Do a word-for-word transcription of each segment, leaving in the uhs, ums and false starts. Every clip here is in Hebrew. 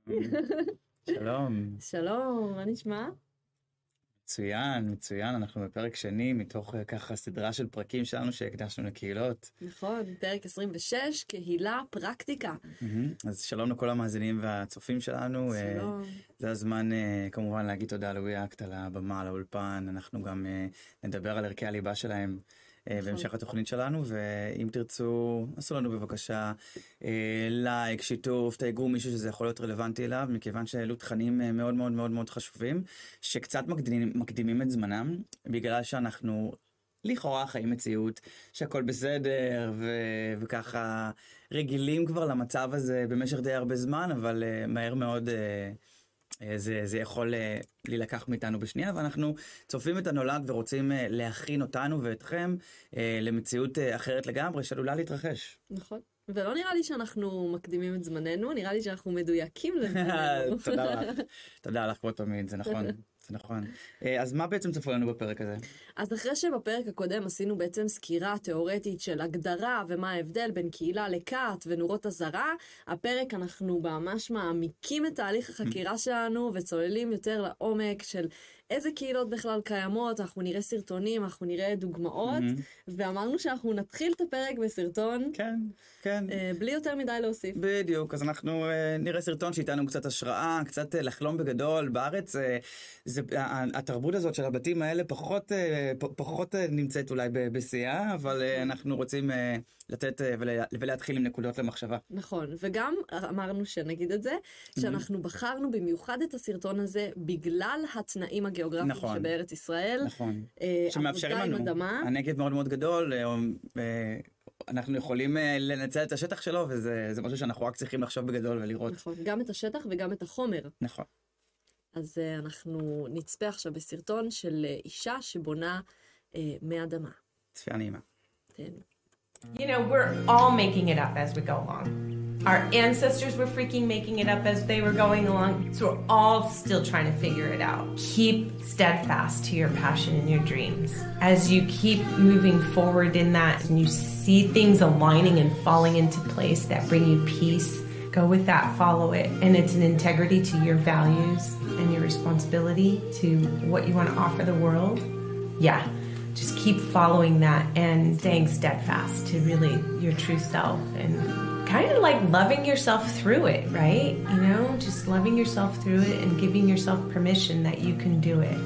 שלום. שלום, מה נשמע? מצוין, מצוין. אנחנו בפרק שני מתוך ככה סדרה של פרקים שלנו שהקדשנו לקהילות. נכון, פרק עשרים ושש, קהילה פרקטיקה. אז שלום לכל המאזינים והצופים שלנו. שלום. זה הזמן כמובן להגיד תודה לוויאקט על הבמה, על האולפן. אנחנו גם נדבר על ערכי הליבה שלהם בהמשך התוכנית שלנו, ואם תרצו, עשו לנו בבקשה לייק, שיתוף, תייגו מישהו שזה יכול להיות רלוונטי אליו, מכיוון שאלו תכנים מאוד מאוד מאוד מאוד חשובים, שקצת מקדימים, מקדימים את זמנם, בגלל שאנחנו לכאורה חיים מציאות, שהכל בסדר, ו- וככה רגילים כבר למצב הזה במשך די הרבה זמן, אבל מהר מאוד זה, זה יכול להילקח מאיתנו בשנייה, ואנחנו צופים את הנולד ורוצים להכין אותנו ואתכם למציאות אחרת לגמרי, שעלולה להתרחש. נכון. ולא נראה לי שאנחנו מקדימים את זמננו, נראה לי שאנחנו מדויקים לזמננו. תודה לך. תודה לך כמו תמיד, זה נכון. זה נכון. אז מה בעצם צפו לנו בפרק הזה? אז אחרי שבפרק הקודם עשינו בעצם סקירה תיאורטית של הגדרה ומה ההבדל בין קהילה לקאט ונורות הזרה, הפרק אנחנו ממש מעמיקים את תהליך החקירה שלנו וצוללים יותר לעומק של איזה קהילות בכלל קיימות, אנחנו נראה סרטונים, אנחנו נראה דוגמאות, ואמרנו שאנחנו נתחיל את הפרק בסרטון. כן, כן. בלי יותר מדי להוסיף. בדיוק, אז אנחנו נראה סרטון שאיתנו קצת השראה, קצת לחלום בגדול. בארץ, זה, התרבות הזאת של הבתים האלה פחות, פחות נמצאת אולי בשיאה, אבל אנחנו רוצים לתת ולהתחיל עם נקודות למחשבה. נכון, וגם אמרנו שנגיד את זה, שאנחנו בחרנו במיוחד את הסרטון הזה בגלל התנאים הגיאוגרפיים נכון, שבארץ ישראל. נכון. אה, שמאפשרים לנו. אדמה. הנגב מאוד מאוד גדול, אה, אנחנו יכולים אה, לנצל את השטח שלו, וזה זה משהו שאנחנו רק צריכים לחשוב בגדול ולראות. נכון, גם את השטח וגם את החומר. נכון. אז אה, אנחנו נצפה עכשיו בסרטון של אה, אישה שבונה אה, מאדמה. צפייה נעימה. תהנו. You know, we're all making it up as we go along. Our ancestors were freaking making it up as they were going along. So we're all still trying to figure it out. Keep steadfast to your passion and your dreams. As you keep moving forward in that and you see things aligning and falling into place that bring you peace, go with that, follow it. And it's an integrity to your values and your responsibility to what you want to offer the world. Yeah. Just keep following that and staying steadfast to really your true self and kind of like loving yourself through it, right? You know, just loving yourself through it and giving yourself permission that you can do it.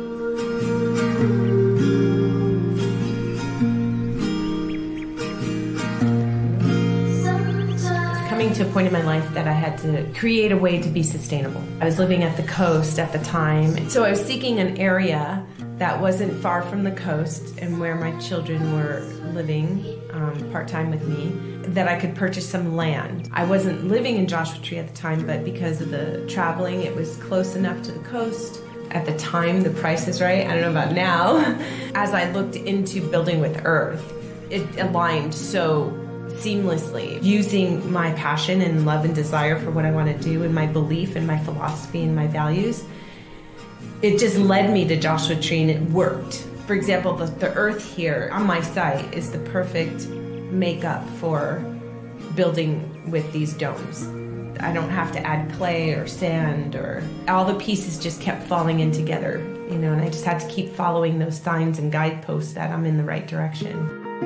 Coming to a point in my life that I had to create a way to be sustainable. I was living at the coast at the time, so I was seeking an area that wasn't far from the coast and where my children were living um, part-time with me, that I could purchase some land. I wasn't living in Joshua Tree at the time, but because of the traveling, it was close enough to the coast. At the time, the price is right. I don't know about now. As I looked into building with earth, it aligned so seamlessly, using my passion and love and desire for what I want to do and my belief and my philosophy and my values. It just led me to Joshua Tree and it worked. For example, the, the earth here on my site is the perfect makeup for building with these domes. I don't have to add clay or sand or all the pieces just kept falling in together, you know, and I just had to keep following those signs and guideposts that I'm in the right direction.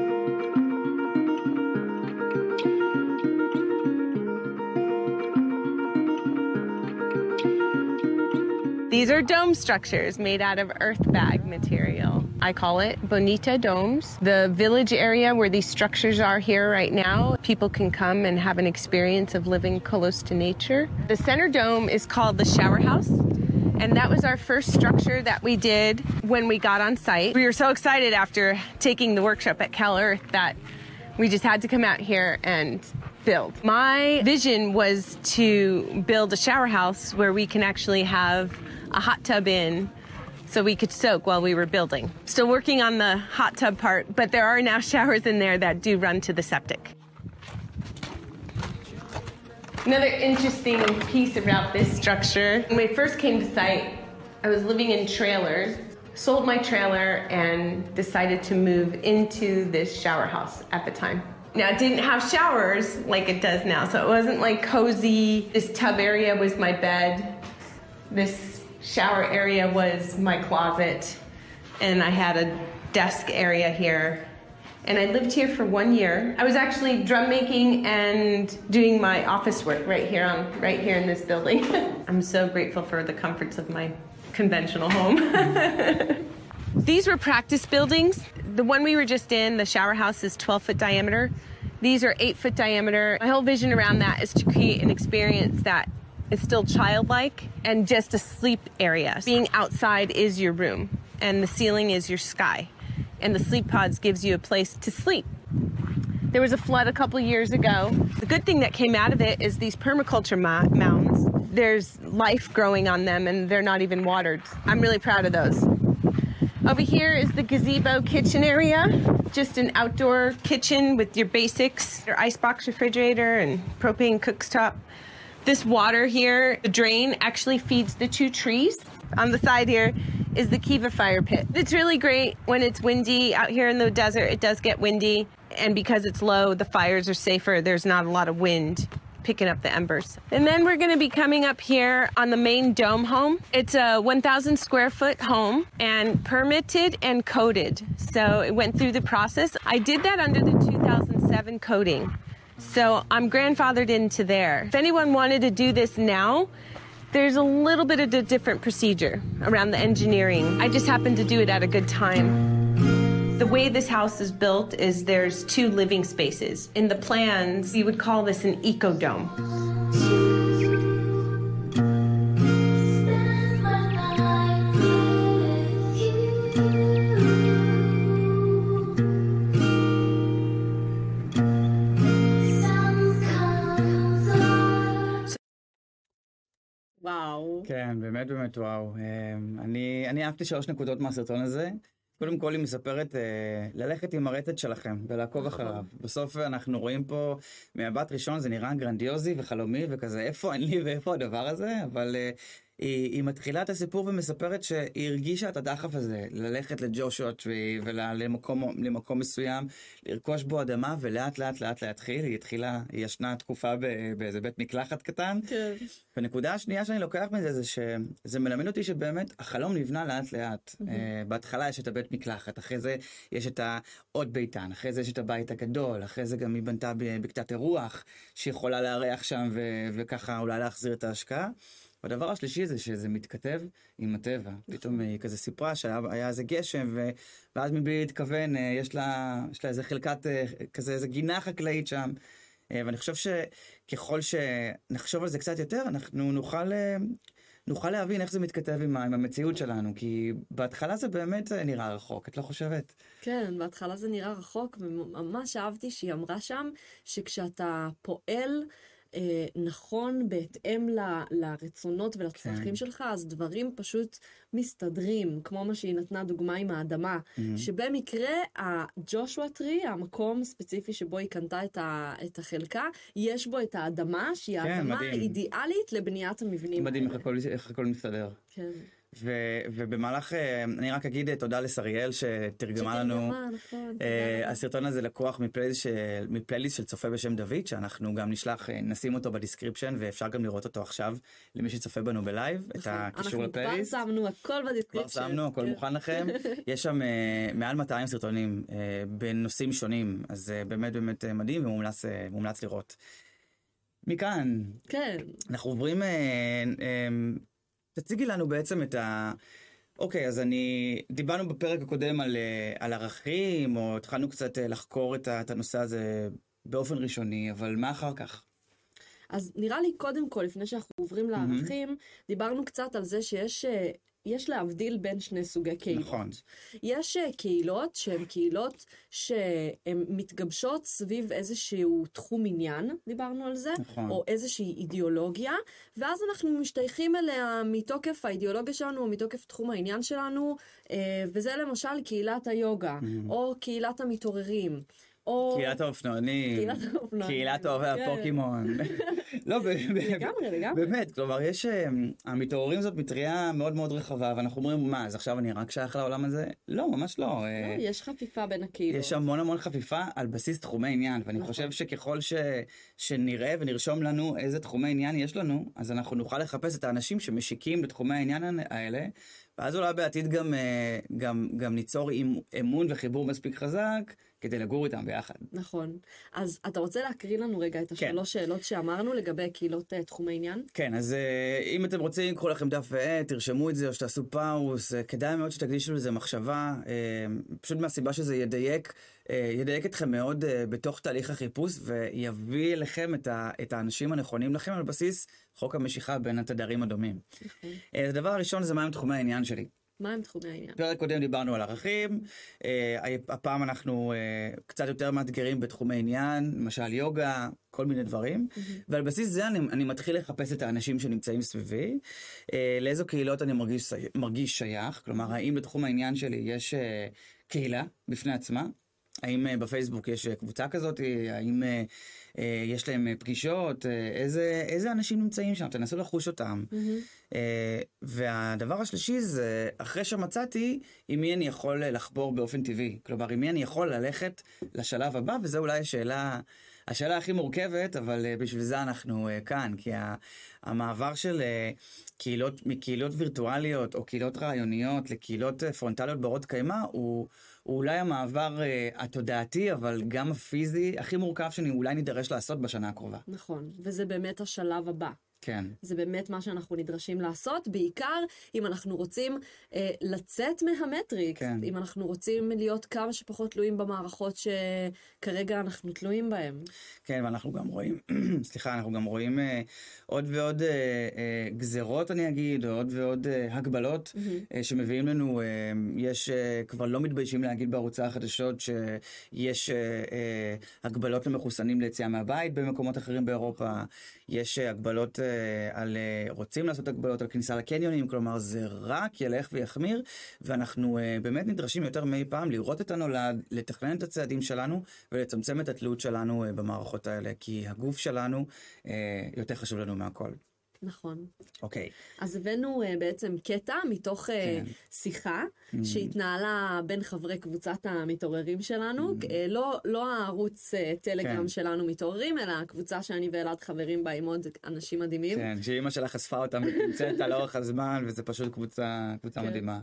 These are dome structures made out of earth bag material. I call it Bonita Domes. The village area where these structures are here right now, people can come and have an experience of living close to nature. The center dome is called the shower house. And that was our first structure that we did when we got on site. We were so excited after taking the workshop at Cal Earth that we just had to come out here and build. My vision was to build a shower house where we can actually have a hot tub in so we could soak while we were building. Still working on the hot tub part, but there are now showers in there that do run to the septic. Another interesting piece about this structure, when we first came to site, I was living in trailers, sold my trailer and decided to move into this shower house at the time. Now, it didn't have showers like it does now, so it wasn't like cozy. This tub area was my bed. This shower area was my closet. And I had a desk area here. And I lived here for one year. I was actually drum making and doing my office work right here on right here in this building. I'm so grateful for the comforts of my conventional home. These were practice buildings. The one we were just in, the shower house, is twelve foot diameter. These are eight foot diameter. My whole vision around that is to create an experience that is still childlike and just a sleep area. Being outside is your room, and the ceiling is your sky. And the sleep pods gives you a place to sleep. There was a flood a couple years ago. The good thing that came out of it is these permaculture ma- mounds. There's life growing on them and they're not even watered. I'm really proud of those. Over here is the gazebo kitchen area. Just an outdoor kitchen with your basics, your icebox refrigerator and propane cooktop. This water here, the drain, actually feeds the two trees. On the side here is the Kiva fire pit. It's really great when it's windy. Out here in the desert, it does get windy. And because it's low, the fires are safer. There's not a lot of wind picking up the embers. And then we're going to be coming up here on the main dome home. It's a one thousand square foot home and permitted and coded. So it went through the process. I did that under the two thousand seven coding. So I'm grandfathered into there. If anyone wanted to do this now, there's a little bit of a different procedure around the engineering. I just happened to do it at a good time. The way this house is built is there's two living spaces. In the plans, we would call this an ecodome. וואו. כן, באמת באמת וואו. אני, אני אהבתי שלוש נקודות מהסרטון הזה. קודם כל היא מספרת ללכת עם הרטט שלכם ולעקוב אחריו. בסוף אנחנו רואים פה מבט ראשון, זה נראה גרנדיוזי וחלומי וכזה, איפה אין לי ואיפה הדבר הזה, אבל היא, היא מתחילה את הסיפור ומספרת שהיא הרגישה את הדחף הזה, ללכת לג'ושוע טרי ולמקום למקום מסוים, לרכוש בו אדמה ולאט לאט לאט להתחיל. היא התחילה, היא ישנה תקופה באיזה בית מקלחת קטן. כן. והנקודה השנייה שאני לוקח מזה זה שזה מלמד אותי שבאמת החלום נבנה לאט לאט. Mm-hmm. uh, בהתחלה יש את הבית מקלחת, אחרי זה יש את העוד ביתן, אחרי זה יש את הבית הגדול, אחרי זה גם היא בנתה בקתת אירוח שיכולה לארח שם ו- וככה אולי להחזיר את ההשקעה. והדבר השלישי זה שזה מתכתב עם הטבע. פתאום היא כזה סיפרה שהיה איזה גשם, ו... ואז מבלי להתכוון, יש לה, יש לה איזה חלקת, כזה איזה גינה חקלאית שם. ואני חושב שככל שנחשוב על זה קצת יותר, אנחנו נוכל, נוכל להבין איך זה מתכתב עם, עם המציאות שלנו, כי בהתחלה זה באמת נראה רחוק, את לא חושבת? כן, בהתחלה זה נראה רחוק, וממש אהבתי שהיא אמרה שם, שכשאתה פועל, אה, נכון בהתאם ל, לרצונות ולצרכים כן. שלך, אז דברים פשוט מסתדרים, כמו מה שהיא נתנה דוגמה עם האדמה, mm-hmm. שבמקרה הג'ושוע טרי, המקום ספציפי שבו היא קנתה את, ה, את החלקה, יש בו את האדמה, שהיא כן, האדמה מדהים. אידיאלית לבניית המבנים. מדהים איך הכל, איך הכל מסתדר. כן. ו- ובמהלך, אני רק אגיד תודה לסריאל שתרגמה לנו. נכון, uh, הסרטון הזה לקוח מפלייליסט של, מפלייליסט של צופה בשם דוד, שאנחנו גם נשלח, נשים אותו בדיסקריפשן, ואפשר גם לראות אותו עכשיו למי שצופה בנו בלייב, את הקישור לפלייליסט. אנחנו כבר שמנו הכל בדיסקריפשן. כבר שמנו, הכל מוכן לכם. יש שם uh, מעל מאתיים סרטונים uh, בנושאים שונים, אז uh, באמת באמת uh, מדהים ומומלץ uh, מומלץ לראות. מכאן, כן. אנחנו עוברים... Uh, uh, תציגי לנו בעצם את ה... אוקיי, אז אני... דיברנו בפרק הקודם על, על ערכים, או התחלנו קצת לחקור את, ה... את הנושא הזה באופן ראשוני, אבל מה אחר כך? אז נראה לי קודם כל, לפני שאנחנו עוברים לערכים, mm-hmm. דיברנו קצת על זה שיש... יש להבדיל בין שני סוגי קהילות. נכון. יש קהילות שהן קהילות שהן מתגבשות סביב איזשהו תחום עניין, דיברנו על זה, נכון. או איזושהי אידיאולוגיה, ואז אנחנו משתייכים אליה מתוקף האידיאולוגיה שלנו, או מתוקף תחום העניין שלנו, וזה למשל קהילת היוגה, mm-hmm. או קהילת המתעוררים, או... קהילת האופנוענים, קהילת האופנוענים. קהילת אוהבי כן. הפוקימון. לא, ב- ב- לגמרי, לגמרי. באמת, כלומר, יש, אה, המתעוררים זאת מטריה מאוד מאוד רחבה, ואנחנו אומרים, מה, אז עכשיו אני רק שייך לעולם הזה? לא, ממש לא. אה, לא, יש חפיפה בין הקהילות. יש המון המון חפיפה על בסיס תחומי עניין, ואני נכון. חושב שככל ש, שנראה ונרשום לנו איזה תחומי עניין יש לנו, אז אנחנו נוכל לחפש את האנשים שמשיקים לתחומי העניין האלה, ואז אולי בעתיד גם, אה, גם, גם ניצור עם אמון וחיבור מספיק חזק, כדי לגור איתם ביחד. נכון. אז אתה רוצה להקריא לנו רגע את השלוש שאלות שאמרנו לגבי קהילות אה, תחומי עניין? כן, אז uh, אם אתם רוצים, קחו לכם דף ועט, תרשמו את זה או שתעשו פאוס, uh, כדאי מאוד שתקדישו לזה מחשבה, uh, פשוט מהסיבה שזה ידייק, uh, ידייק אתכם מאוד uh, בתוך תהליך החיפוש, ויביא לכם את, ה, את האנשים הנכונים לכם על בסיס חוק המשיכה בין התדרים הדומים. נכון. Uh, הדבר הראשון זה מהם תחומי העניין שלי. מה הם תחומי העניין? פרק קודם דיברנו על ערכים, אה, הפעם אנחנו אה, קצת יותר מאתגרים בתחומי עניין, למשל יוגה, כל מיני דברים, mm-hmm. ועל בסיס זה אני, אני מתחיל לחפש את האנשים שנמצאים סביבי, אה, לאיזו קהילות אני מרגיש, מרגיש שייך, כלומר האם בתחום העניין שלי יש אה, קהילה בפני עצמה, האם uh, בפייסבוק יש uh, קבוצה כזאת, האם uh, uh, יש להם uh, פגישות, uh, איזה, איזה אנשים נמצאים שם, תנסו לחוש אותם. Mm-hmm. Uh, והדבר השלישי זה, אחרי שמצאתי, עם מי אני יכול לחבור באופן טבעי. כלומר, עם מי אני יכול ללכת לשלב הבא, וזו אולי השאלה, השאלה הכי מורכבת, אבל uh, בשביל זה אנחנו uh, כאן, כי ה, המעבר של uh, קהילות, מקהילות וירטואליות או קהילות רעיוניות לקהילות uh, פרונטליות ברות קיימה, הוא... הוא אולי המעבר uh, התודעתי, אבל גם הפיזי, הכי מורכב שאני אולי נידרש לעשות בשנה הקרובה. נכון, וזה באמת השלב הבא. כן. זה באמת מה שאנחנו נדרשים לעשות, בעיקר אם אנחנו רוצים אה, לצאת מהמטריקס, כן. אם אנחנו רוצים להיות כמה שפחות תלויים במערכות שכרגע אנחנו תלויים בהם. כן, ואנחנו גם רואים, סליחה, אנחנו גם רואים אה, עוד ועוד אה, אה, גזרות, אני אגיד, או עוד ועוד אה, הגבלות mm-hmm. אה, שמביאים לנו, אה, יש אה, כבר לא מתביישים להגיד בערוצי החדשות שיש אה, אה, הגבלות למחוסנים ליציאה מהבית במקומות אחרים באירופה, יש אה, הגבלות אה, על, אה, רוצים לעשות הגבלות על כניסה לקניונים, כלומר זה רק ילך ויחמיר, ואנחנו אה, באמת נדרשים יותר מאי פעם לראות את הנולד, לתכנן את הצעדים שלנו ולצמצם את התלות שלנו אה, במערכות האלה, כי הגוף שלנו אה, יותר חשוב לנו מהכל. נכון. אוקיי. אז הבאנו uh, בעצם קטע מתוך uh, כן. שיחה Mm-hmm. שהתנהלה בין חברי קבוצת המתעוררים שלנו, mm-hmm. uh, לא, לא הערוץ uh, טלגרם כן. שלנו מתעוררים, אלא הקבוצה שאני ואלעד חברים בה עם עוד אנשים מדהימים. כן, שאמא שלה חשפה אותה נמצאת על אורך הזמן, וזה פשוט קבוצה, קבוצה כן. מדהימה.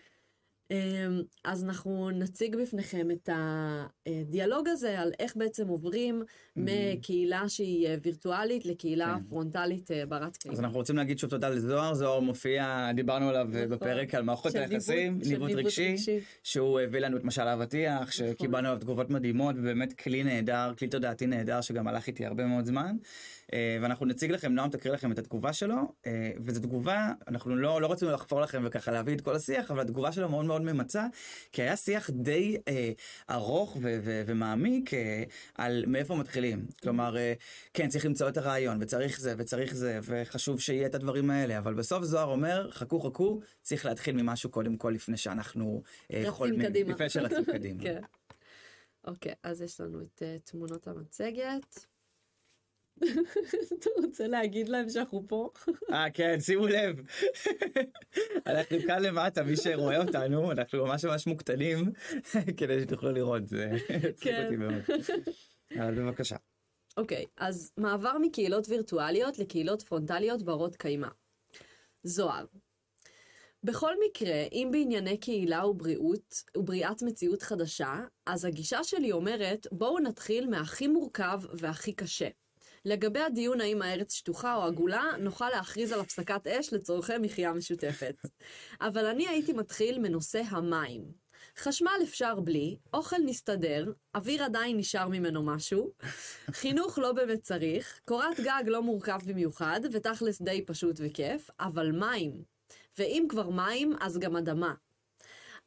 אז אנחנו נציג בפניכם את הדיאלוג הזה על איך בעצם עוברים mm-hmm. מקהילה שהיא וירטואלית לקהילה כן. פרונטלית ברת קיימא. אז אנחנו רוצים להגיד שוב תודה לזוהר, זוהר מופיע, דיברנו עליו נכון. בפרק על מערכות היחסים, ניווט רגשי, רגשי, שהוא הביא לנו את משל האבטיח, נכון. שקיבלנו עליו תגובות מדהימות, ובאמת כלי נהדר, כלי תודעתי נהדר, שגם הלך איתי הרבה מאוד זמן, ואנחנו נציג לכם, נועם תקריא לכם את התגובה שלו, וזו תגובה, אנחנו לא, לא רצינו לחפור לכם וככה להביא את כל השיח, אבל התגובה שלו מאוד מאוד ממצה, כי היה שיח די אה, ארוך ו- ו- ומעמיק אה, על מאיפה מתחילים. כלומר, אה, כן, צריך למצוא את הרעיון, וצריך זה, וצריך זה, וחשוב שיהיה את הדברים האלה, אבל בסוף זוהר אומר, חכו חכו, צריך להתחיל ממשהו קודם כל, לפני שאנחנו אה, רצים קדימה. לפני שרצים קדימה. כן. אוקיי, אז יש לנו את uh, תמונות המצגת. אתה רוצה להגיד להם שאנחנו פה? אה, כן, שימו לב. אנחנו כאן למטה, מי שרואה אותנו, אנחנו ממש ממש מוקטנים, כדי שתוכלו לראות, זה צחיק אותי מאוד. אבל בבקשה. אוקיי, אז מעבר מקהילות וירטואליות לקהילות פרונטליות ברות קיימא. זוהר. בכל מקרה, אם בענייני קהילה ובריאות, ובריאת מציאות חדשה, אז הגישה שלי אומרת, בואו נתחיל מהכי מורכב והכי קשה. לגבי הדיון האם הארץ שטוחה או עגולה, נוכל להכריז על הפסקת אש לצורכי מחיה משותפת. אבל אני הייתי מתחיל מנושא המים. חשמל אפשר בלי, אוכל נסתדר, אוויר עדיין נשאר ממנו משהו, חינוך לא באמת צריך, קורת גג לא מורכב במיוחד, ותכלס די פשוט וכיף, אבל מים. ואם כבר מים, אז גם אדמה.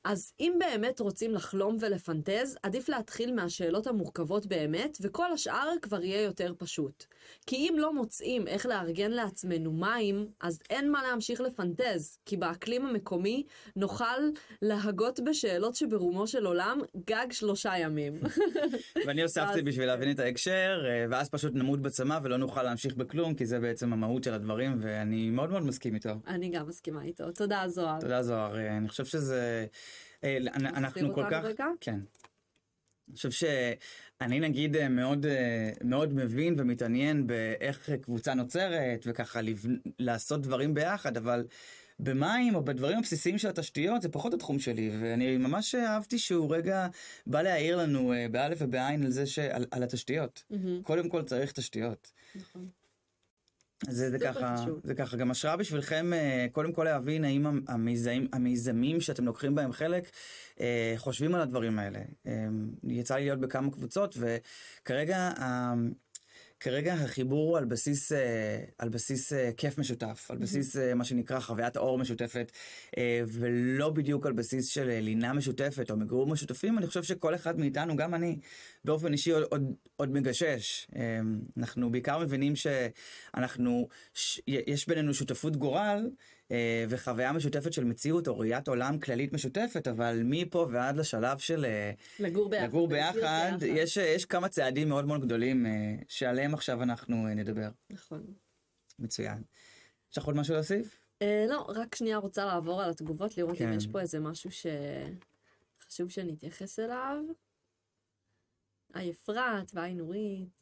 אז אם באמת רוצים לחלום ולפנטז, עדיף להתחיל מהשאלות המורכבות באמת, וכל השאר כבר יהיה יותר פשוט. כי אם לא מוצאים איך לארגן לעצמנו מים, אז אין מה להמשיך לפנטז, כי באקלים המקומי נוכל להגות בשאלות שברומו של עולם גג שלושה ימים. ואני הוספתי בשביל להבין את ההקשר, ואז פשוט נמות בצמא ולא נוכל להמשיך בכלום, כי זה בעצם המהות של הדברים, ואני מאוד מאוד מסכים איתו. אני גם מסכימה איתו. תודה, זוהר. תודה, זוהר. אני חושב שזה... אנחנו כל כך... כן. אני חושב שאני נגיד מאוד, מאוד מבין ומתעניין באיך קבוצה נוצרת, וככה לעשות דברים ביחד, אבל במים או בדברים הבסיסיים של התשתיות זה פחות התחום שלי, ואני ממש אהבתי שהוא רגע בא להעיר לנו באלף ובעין על זה שעל, על התשתיות. Mm-hmm. קודם כל צריך תשתיות. נכון. זה, זה ככה, זה ככה, גם השראה בשבילכם, קודם כל להבין האם המיזמים, המיזמים שאתם לוקחים בהם חלק, חושבים על הדברים האלה. יצא לי להיות בכמה קבוצות, וכרגע, כרגע החיבור הוא על בסיס, על בסיס כיף משותף, על בסיס מה שנקרא חוויית האור משותפת, ולא בדיוק על בסיס של לינה משותפת או מגרור משותפים. אני חושב שכל אחד מאיתנו, גם אני, באופן אישי עוד, עוד, עוד מגשש. אנחנו בעיקר מבינים שאנחנו, יש בינינו שותפות גורל, וחוויה משותפת של מציאות או ראיית עולם כללית משותפת, אבל מפה ועד לשלב של לגור ביחד, לגור ביחד, יש, יש כמה צעדים מאוד מאוד גדולים שעליהם עכשיו אנחנו נדבר. נכון. מצוין. יש לך עוד משהו להוסיף? אה, לא, רק שנייה רוצה לעבור על התגובות, לראות כן. אם יש פה איזה משהו שחשוב שנתייחס אליו. היי אפרת והי נורית.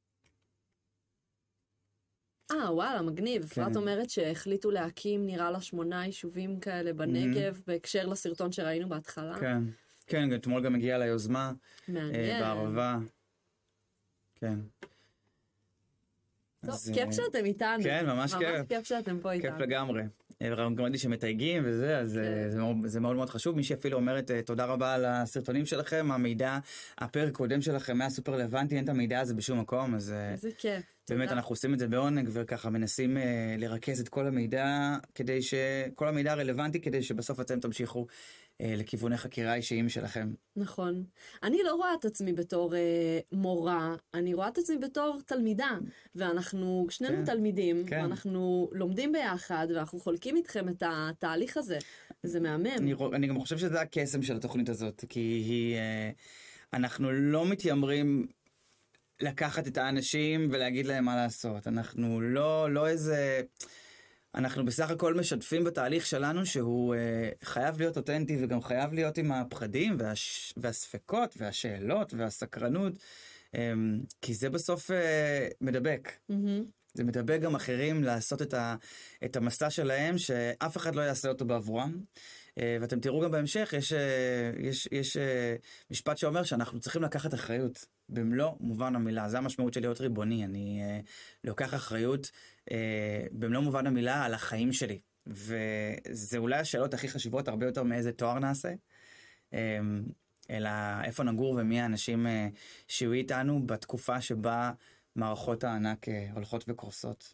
אה, וואלה, מגניב. אפרת כן. אומרת שהחליטו להקים, נראה לה שמונה יישובים כאלה בנגב, mm-hmm. בהקשר לסרטון שראינו בהתחלה. כן, כן, אתמול גם הגיעה ליוזמה. מעניין. אה, בערבה. כן. טוב, אז, כיף שאתם איתנו. כן, ממש כיף. ממש כיף שאתם פה איתנו. כיף לגמרי. גם ראיתי שמתייגים וזה, אז כן. זה, מאוד, זה מאוד מאוד חשוב. מי שאפילו אומרת תודה רבה על הסרטונים שלכם, המידע, הפרק קודם שלכם היה סופר רלוונטי, אין את המידע הזה בשום מקום, אז איזה כיף. באמת תודה. אנחנו עושים את זה בעונג, וככה מנסים uh, לרכז את כל המידע, כדי שכל המידע רלוונטי, כדי שבסוף אתם תמשיכו uh, לכיווני חקירה אישיים שלכם. נכון. אני לא רואה את עצמי בתור uh, מורה, אני רואה את עצמי בתור תלמידה, ואנחנו שנינו כן. תלמידים, כן. ואנחנו לומדים ביחד, ואנחנו חולקים איתכם את התהליך הזה. זה מהמם. אני, אני גם חושב שזה הקסם של התוכנית הזאת, כי היא, uh, אנחנו לא מתיימרים לקחת את האנשים ולהגיד להם מה לעשות. אנחנו לא, לא איזה... אנחנו בסך הכל משתפים בתהליך שלנו שהוא אה, חייב להיות אותנטי, וגם חייב להיות עם הפחדים והש... והספקות והשאלות והסקרנות, אה, כי זה בסוף אה, מדבק. Mm-hmm. זה מדבק גם אחרים לעשות את, ה... את המסע שלהם, שאף אחד לא יעשה אותו בעבורם. ואתם תראו גם בהמשך, יש, יש, יש משפט שאומר שאנחנו צריכים לקחת אחריות במלוא מובן המילה. זה המשמעות של להיות ריבוני. אני לוקח אחריות במלוא מובן המילה על החיים שלי. וזה אולי השאלות הכי חשובות, הרבה יותר מאיזה תואר נעשה, אלא איפה נגור ומי האנשים שיהיו איתנו בתקופה שבה מערכות הענק הולכות וקורסות.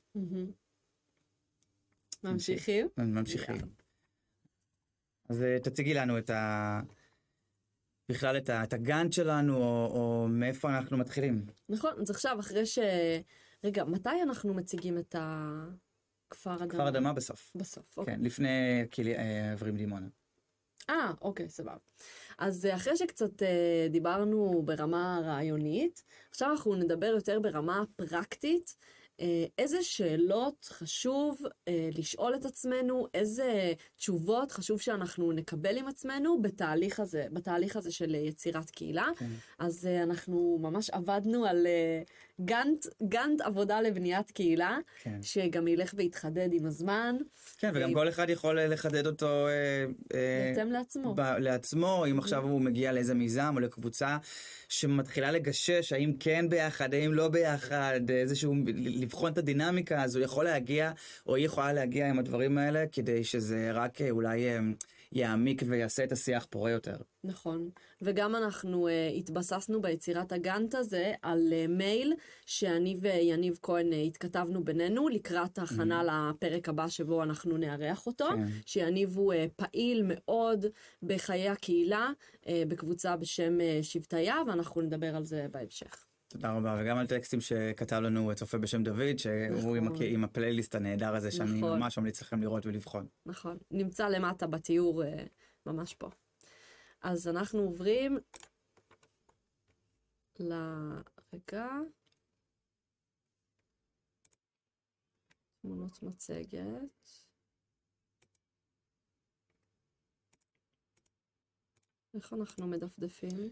ממשיכים? ממשיכים. אז תציגי לנו את ה... בכלל את, ה... את הגאנט שלנו, או, או מאיפה אנחנו מתחילים. נכון, אז עכשיו, אחרי ש... רגע, מתי אנחנו מציגים את הכפר אדמה? כפר אדמה בסוף. בסוף, אוקיי. כן, לפני קילי... עברים דימונה. אה, אוקיי, סבב. אז אחרי שקצת אה, דיברנו ברמה רעיונית, עכשיו אנחנו נדבר יותר ברמה פרקטית, איזה שאלות חשוב אה, לשאול את עצמנו, איזה תשובות חשוב שאנחנו נקבל עם עצמנו בתהליך הזה, בתהליך הזה של יצירת קהילה. כן. אז אה, אנחנו ממש עבדנו על אה, גאנט, גאנט עבודה לבניית קהילה, כן. שגם ילך ויתחדד עם הזמן. כן, וגם כל אחד יכול לחדד אותו בהתאם לעצמו. ב- לעצמו, אם עכשיו הוא מגיע לאיזה מיזם או לקבוצה שמתחילה לגשש, האם כן ביחד, האם לא ביחד, איזשהו לבחון את הדינמיקה, אז הוא יכול להגיע, או היא יכולה להגיע עם הדברים האלה, כדי שזה רק אולי יעמיק ויעשה את השיח פורה יותר. נכון, וגם אנחנו uh, התבססנו ביצירת הגאנט הזה על uh, מייל שאני ויניב כהן uh, התכתבנו בינינו לקראת ההכנה mm-hmm. לפרק הבא שבו אנחנו נארח אותו, כן. שיניב הוא uh, פעיל מאוד בחיי הקהילה uh, בקבוצה בשם uh, שבטיה, ואנחנו נדבר על זה בהמשך. תודה רבה, וגם על טקסטים שכתב לנו צופה בשם דוד, שהוא נכון. עם, עם הפלייליסט הנהדר הזה, שאני נכון. ממש ממליץ לכם לראות ולבחון. נכון, נמצא למטה בתיאור uh, ממש פה. אז אנחנו עוברים לרגע, תמונות מצגת. איך אנחנו מדפדפים?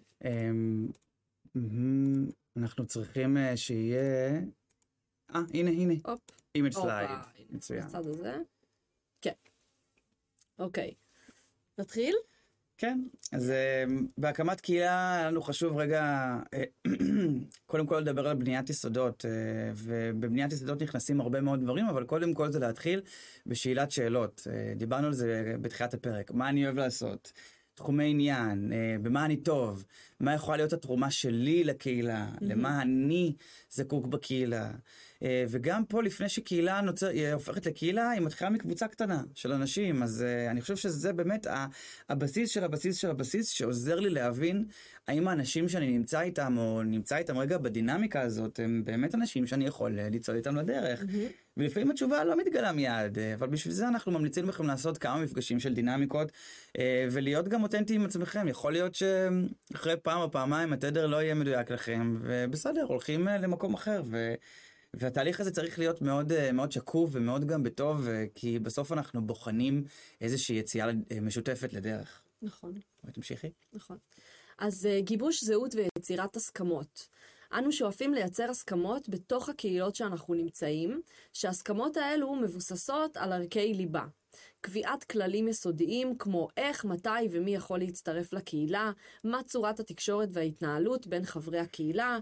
אנחנו צריכים שיהיה... אה, הנה, הנה. הופ. אימג' סלייד. מצוין. בצד הזה. כן. אוקיי. נתחיל? כן, אז uh, בהקמת קהילה לנו חשוב רגע uh, קודם כל לדבר על בניית יסודות, uh, ובבניית יסודות נכנסים הרבה מאוד דברים, אבל קודם כל זה להתחיל בשאלת שאלות. Uh, דיברנו על זה בתחילת הפרק, מה אני אוהב לעשות? תחומי עניין, uh, במה אני טוב, מה יכולה להיות התרומה שלי לקהילה, mm-hmm. למה אני זקוק בקהילה. Uh, וגם פה לפני שקהילה נוצר, היא הופכת לקהילה, היא מתחילה מקבוצה קטנה של אנשים, אז uh, אני חושב שזה באמת ה- הבסיס של הבסיס של הבסיס, שעוזר לי להבין האם האנשים שאני נמצא איתם, או נמצא איתם רגע בדינמיקה הזאת, הם באמת אנשים שאני יכול לצעוד איתם לדרך. Mm-hmm. ולפעמים התשובה לא מתגלה מיד, אבל בשביל זה אנחנו ממליצים לכם לעשות כמה מפגשים של דינמיקות, ולהיות גם אותנטיים עם עצמכם. יכול להיות שאחרי פעם או פעמיים התדר לא יהיה מדויק לכם, ובסדר, הולכים למקום אחר, ו... והתהליך הזה צריך להיות מאוד, מאוד שקוף ומאוד גם בטוב, כי בסוף אנחנו בוחנים איזושהי יציאה משותפת לדרך. נכון. תמשיכי. נכון. אז גיבוש זהות ויצירת הסכמות. אנו שואפים לייצר הסכמות בתוך הקהילות שאנחנו נמצאים, שההסכמות האלו מבוססות על ערכי ליבה. קביעת כללים יסודיים כמו איך, מתי ומי יכול להצטרף לקהילה, מה צורת התקשורת וההתנהלות בין חברי הקהילה,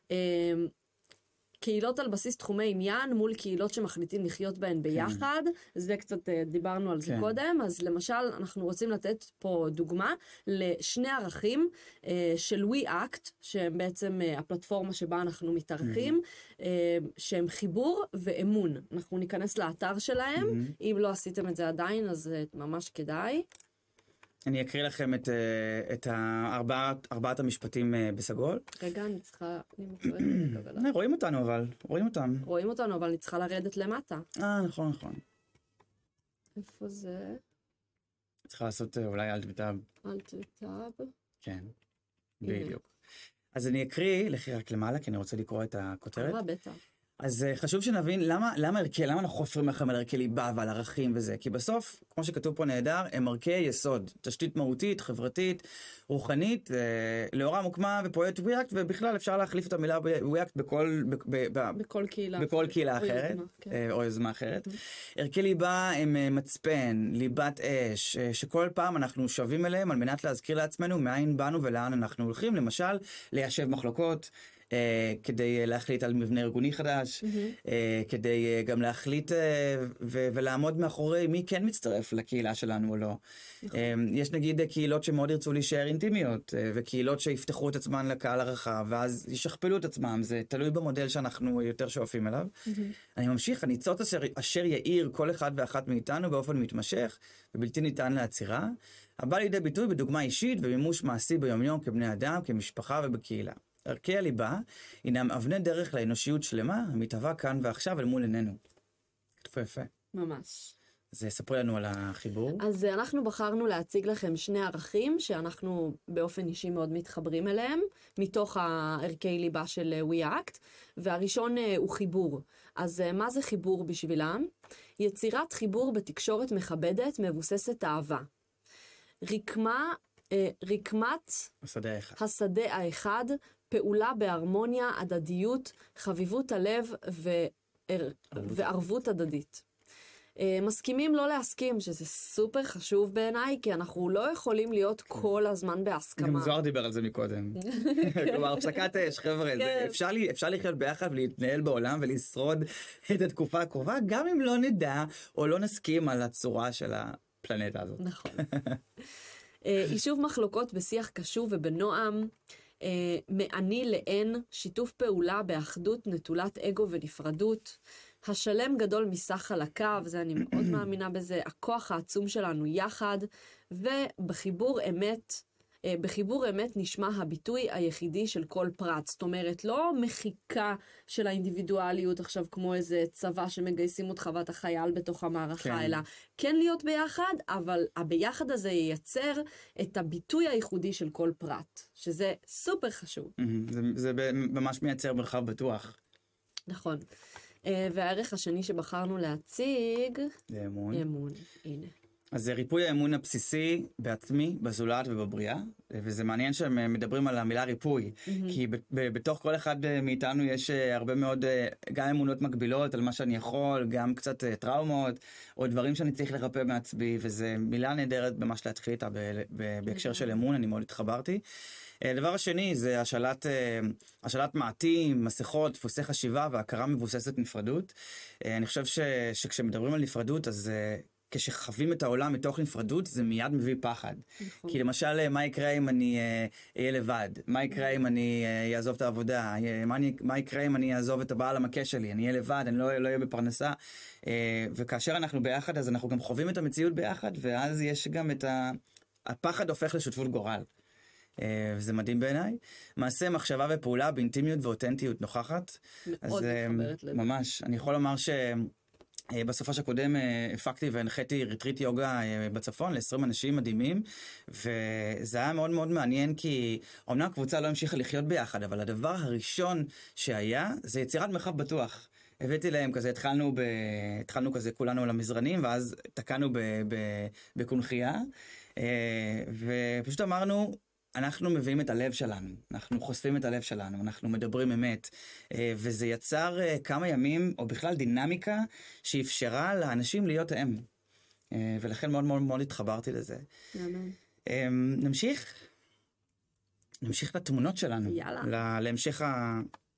קהילות על בסיס תחומי עניין מול קהילות שמחליטים לחיות בהן ביחד, כן. זה קצת דיברנו על זה כן. קודם, אז למשל אנחנו רוצים לתת פה דוגמה לשני ערכים אה, של WeAct, שהם בעצם אה, הפלטפורמה שבה אנחנו מתארחים, mm-hmm. אה, שהם חיבור ואמון. אנחנו ניכנס לאתר שלהם, mm-hmm. אם לא עשיתם את זה עדיין, אז אה, ממש כדאי. אני אקריא לכם את, את הארבעת, ארבעת המשפטים בסגול. רגע, אני צריכה... רואים אותנו אבל, רואים אותם. רואים אותנו, אבל אני צריכה לרדת למטה. אה, נכון, נכון. איפה זה? צריכה לעשות אולי אלט וטאב. אלט וטאב. כן, בדיוק. אז אני אקריא, לכי רק למעלה, כי אני רוצה לקרוא את הכותרת. אה, בטח. אז חשוב שנבין למה, למה ערכי, למה אנחנו חופרים לכם על ערכי ליבה ועל ערכים וזה. כי בסוף, כמו שכתוב פה נהדר, הם ערכי יסוד. תשתית מהותית, חברתית, רוחנית, לאורם הוקמה ופועלת WeAct, ובכלל אפשר להחליף את המילה WeAct בכל, ב, ב, בכל קהילה, בכל קהילה אחרת, או יוזמה, כן. או יוזמה אחרת. ערכי ליבה הם מצפן, ליבת אש, שכל פעם אנחנו שווים אליהם על מנת להזכיר לעצמנו מאין באנו ולאן אנחנו הולכים. למשל, ליישב מחלוקות, Uh, כדי להחליט על מבנה ארגוני חדש, mm-hmm. uh, כדי uh, גם להחליט uh, ו- ולעמוד מאחורי מי כן מצטרף לקהילה שלנו או לא. Mm-hmm. Uh, יש נגיד uh, קהילות שמאוד ירצו להישאר אינטימיות, uh, וקהילות שיפתחו את עצמן לקהל הרחב, ואז ישכפלו את עצמם, זה תלוי במודל שאנחנו יותר שואפים אליו. Mm-hmm. אני ממשיך, הניצות אשר, אשר יאיר כל אחד ואחת מאיתנו באופן מתמשך, ובלתי ניתן לעצירה, הבא לידי ביטוי בדוגמה אישית ומימוש מעשי ביומיום כבני אדם, כמשפחה ובקהילה. ערכי הליבה הינם אבני דרך לאנושיות שלמה, המתהווה כאן ועכשיו אל מול עינינו. כתוב יפה. ממש. אז ספרי לנו על החיבור. אז אנחנו בחרנו להציג לכם שני ערכים שאנחנו באופן אישי מאוד מתחברים אליהם, מתוך הערכי ליבה של WeAct, והראשון הוא חיבור. אז מה זה חיבור בשבילם? יצירת חיבור בתקשורת מכבדת מבוססת אהבה. רקמה, רקמת השדה האחד. השדה האחד, פעולה בהרמוניה, הדדיות, חביבות הלב וער... וערבות הדדית. מסכימים לא להסכים, שזה סופר חשוב בעיניי, כי אנחנו לא יכולים להיות כל הזמן בהסכמה. גם זוהר דיבר על זה מקודם. כלומר, הפסקת אש, חבר'ה, אפשר, אפשר לחיות ביחד ולהתנהל בעולם ולשרוד את התקופה הקרובה, גם אם לא נדע או לא נסכים על הצורה של ה... הפלנטה הזאת. נכון. יישוב מחלוקות בשיח קשוב ובנועם, מעני לאין, שיתוף פעולה באחדות נטולת אגו ונפרדות, השלם גדול מסך חלקיו, זה אני מאוד מאמינה בזה, הכוח העצום שלנו יחד, ובחיבור אמת, בחיבור אמת נשמע הביטוי היחידי של כל פרט. זאת אומרת, לא מחיקה של האינדיבידואליות עכשיו כמו איזה צבא שמגייסים אותך ואתה חייל בתוך המערכה, כן. אלא כן להיות ביחד, אבל הביחד הזה ייצר את הביטוי הייחודי של כל פרט, שזה סופר חשוב. זה, זה ממש מייצר מרחב בטוח. נכון. והערך השני שבחרנו להציג, זה אמון. אמון, הנה. אז זה ריפוי האמון הבסיסי בעצמי, בזולת ובבריאה, וזה מעניין שהם מדברים על המילה ריפוי, mm-hmm. כי ב- ב- בתוך כל אחד מאיתנו יש הרבה מאוד, גם אמונות מקבילות על מה שאני יכול, גם קצת טראומות, או דברים שאני צריך לרפא מעצמי, וזה מילה נהדרת ממש להתחיל איתה ב- ב- בהקשר של אמון, אני מאוד התחברתי. הדבר השני זה השאלת, השאלת מעטים, מסכות, דפוסי חשיבה והכרה מבוססת נפרדות. אני חושב ש- שכשמדברים על נפרדות, אז כשחווים את העולם מתוך נפרדות, זה מיד מביא פחד. נכון. כי למשל, מה יקרה אם אני אהיה לבד? מה יקרה אם אני אעזוב את העבודה? מה, אני, מה יקרה אם אני אעזוב את הבעל המכה שלי? אני אהיה לבד, אני לא, לא אהיה בפרנסה. וכאשר אנחנו ביחד, אז אנחנו גם חווים את המציאות ביחד, ואז יש גם את ה... הפחד הופך לשותפות גורל. וזה מדהים בעיניי. מעשה, מחשבה ופעולה באינטימיות ואותנטיות נוכחת. מאוד מתחברת לזה. ממש. אני יכול לומר ש... בסופש הקודם הפקתי והנחיתי ריטריט יוגה בצפון ל-עשרים אנשים מדהימים, וזה היה מאוד מאוד מעניין, כי אומנם הקבוצה לא המשיכה לחיות ביחד, אבל הדבר הראשון שהיה זה יצירת מרחב בטוח. הבאתי להם כזה, התחלנו, ב... התחלנו כזה כולנו למזרנים, ואז תקענו ב... ב... בקונחייה, ופשוט אמרנו, אנחנו מביאים את הלב שלנו, אנחנו חושפים את הלב שלנו, אנחנו מדברים אמת, וזה יצר כמה ימים, או בכלל דינמיקה, שאפשרה לאנשים להיות הם. ולכן מאוד מאוד מאוד התחברתי לזה. נמשיך? נמשיך לתמונות שלנו. יאללה. להמשך ה...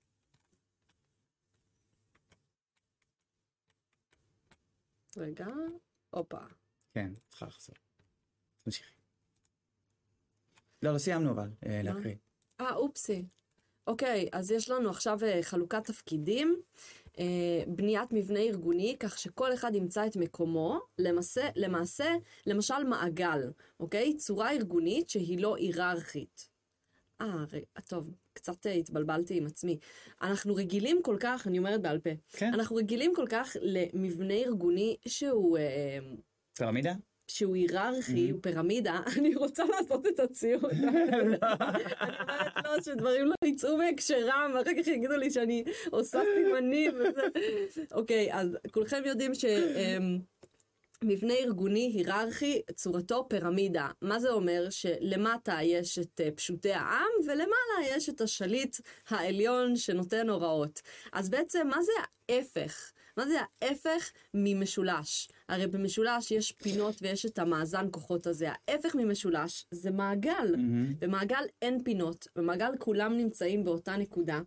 רגע, אופה. כן, צריכה לחזור. נמשיך. לא, לא סיימנו אבל, להקריא. אה, אופסי. אוקיי, אז יש לנו עכשיו חלוקת תפקידים, בניית מבנה ארגוני, כך שכל אחד ימצא את מקומו, למעשה, למעשה, למשל מעגל, אוקיי? צורה ארגונית שהיא לא היררכית. אה, טוב, קצת התבלבלתי עם עצמי. אנחנו רגילים כל כך, אני אומרת בעל פה, כן. אנחנו רגילים כל כך למבנה ארגוני שהוא... פירמידה? שהוא היררכי, הוא פירמידה, אני רוצה לעשות את הציור. אני אומרת לו שדברים לא יצאו בהקשרם, ואחר כך יגידו לי שאני עושה סימנים. אוקיי, אז כולכם יודעים שמבנה ארגוני היררכי, צורתו פירמידה. מה זה אומר? שלמטה יש את פשוטי העם, ולמעלה יש את השליט העליון שנותן הוראות. אז בעצם מה זה ההפך? מה זה ההפך ממשולש? הרי במשולש יש פינות ויש את המאזן כוחות הזה. ההפך ממשולש זה מעגל. Mm-hmm. במעגל אין פינות. במעגל כולם נמצאים באותה נקודה.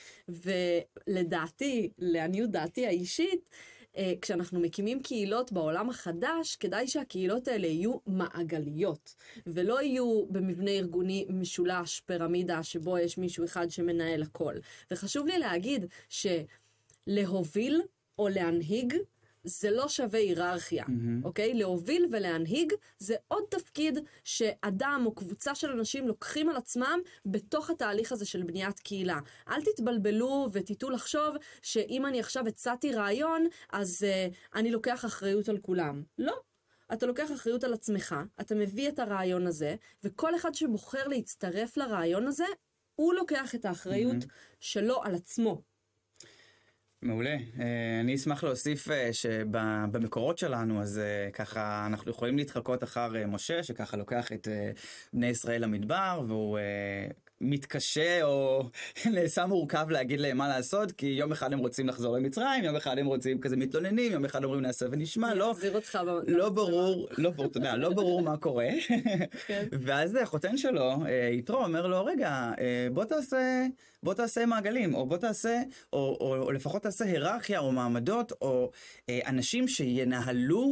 ולדעתי, לעניות דעתי האישית, כשאנחנו מקימים קהילות בעולם החדש, כדאי שהקהילות האלה יהיו מעגליות, ולא יהיו במבנה ארגוני משולש, פירמידה, שבו יש מישהו אחד שמנהל הכל. וחשוב לי להגיד שלהוביל או להנהיג, זה לא שווה היררכיה, mm-hmm. אוקיי? להוביל ולהנהיג זה עוד תפקיד שאדם או קבוצה של אנשים לוקחים על עצמם בתוך התהליך הזה של בניית קהילה. אל תתבלבלו ותיתו לחשוב שאם אני עכשיו הצעתי רעיון, אז uh, אני לוקח אחריות על כולם. לא. אתה לוקח אחריות על עצמך, אתה מביא את הרעיון הזה, וכל אחד שבוחר להצטרף לרעיון הזה, הוא לוקח את האחריות mm-hmm. שלו על עצמו. מעולה. אני אשמח להוסיף שבמקורות שלנו, אז ככה אנחנו יכולים להתחקות אחר משה, שככה לוקח את בני ישראל למדבר, והוא מתקשה או נעשה מורכב להגיד להם מה לעשות, כי יום אחד הם רוצים לחזור למצרים, יום אחד הם רוצים כזה מתלוננים, יום אחד אומרים נעשה ונשמע, לא, לא ברור, לא ברור, אתה יודע, לא ברור מה קורה. ואז החותן שלו, יתרו, אומר לו, רגע, בוא תעשה, בוא תעשה מעגלים, או בוא תעשה, או, או, או לפחות תעשה היררכיה, או מעמדות, או אנשים שינהלו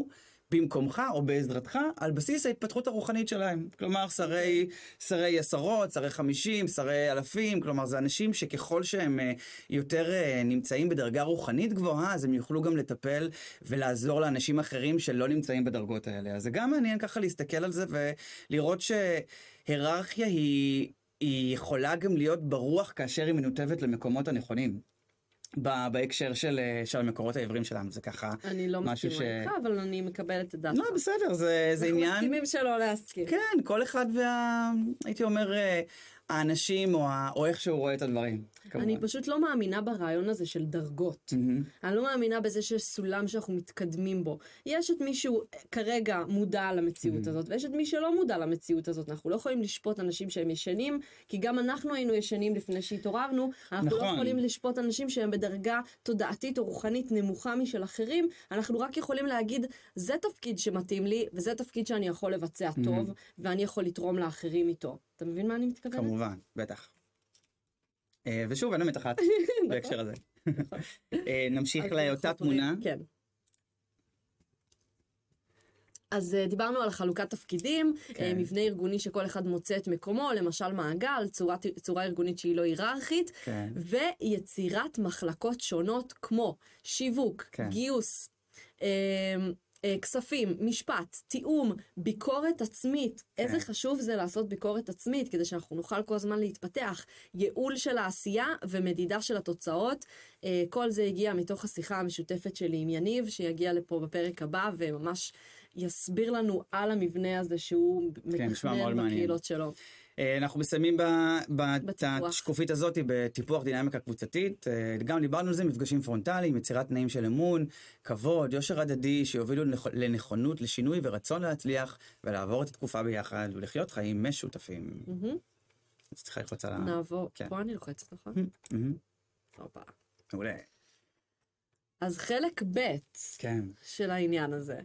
במקומך או בעזרתך על בסיס ההתפתחות הרוחנית שלהם. כלומר, שרי, שרי עשרות, שרי חמישים, שרי אלפים, כלומר, זה אנשים שככל שהם יותר נמצאים בדרגה רוחנית גבוהה, אז הם יוכלו גם לטפל ולעזור לאנשים אחרים שלא נמצאים בדרגות האלה. אז זה גם מעניין ככה להסתכל על זה ולראות שהיררכיה היא, היא יכולה גם להיות ברוח כאשר היא מנותבת למקומות הנכונים. בהקשר של, של המקורות העברים שלנו, זה ככה אני לא מסכימה ש... איתך, אבל אני מקבלת את דעתך. לא, בסדר, זה, זה עניין... אנחנו מסכימים שלא להסכים. כן, כל אחד וה... הייתי אומר, האנשים או, ה... או איך שהוא רואה את הדברים. כמובן. אני פשוט לא מאמינה ברעיון הזה של דרגות. Mm-hmm. אני לא מאמינה בזה שיש סולם שאנחנו מתקדמים בו. יש את מי שהוא כרגע מודע למציאות mm-hmm. הזאת, ויש את מי שלא מודע למציאות הזאת. אנחנו לא יכולים לשפוט אנשים שהם ישנים, כי גם אנחנו היינו ישנים לפני שהתעוררנו. אנחנו נכון. לא יכולים לשפוט אנשים שהם בדרגה תודעתית או רוחנית נמוכה משל אחרים. אנחנו רק יכולים להגיד, זה תפקיד שמתאים לי, וזה תפקיד שאני יכול לבצע mm-hmm. טוב, ואני יכול לתרום לאחרים איתו. אתה מבין מה אני מתכוונת? כמובן, בטח. ושוב, אין אמת אחת בהקשר הזה. נמשיך לאותה תמונה. כן. אז דיברנו על חלוקת תפקידים, כן. מבנה ארגוני שכל אחד מוצא את מקומו, למשל מעגל, צורה, צורה ארגונית שהיא לא היררכית, כן. ויצירת מחלקות שונות כמו שיווק, כן. גיוס, כספים, משפט, תיאום, ביקורת עצמית. כן. איזה חשוב זה לעשות ביקורת עצמית, כדי שאנחנו נוכל כל הזמן להתפתח. ייעול של העשייה ומדידה של התוצאות. כל זה הגיע מתוך השיחה המשותפת שלי עם יניב, שיגיע לפה בפרק הבא, וממש יסביר לנו על המבנה הזה שהוא כן, מתכנן בקהילות שלו. אנחנו מסיימים בשקופית הזאת בטיפוח דינמיקה קבוצתית. גם דיברנו על זה, מפגשים פרונטליים, יצירת תנאים של אמון, כבוד, יושר הדדי, שיובילו לנכונות, לשינוי ורצון להצליח, ולעבור את התקופה ביחד, ולחיות חיים משותפים. אז צריכה ללחוץ על ה... נעבור, פה אני לוחצת, נכון? אופה. מעולה. אז חלק ב' כן. של העניין הזה.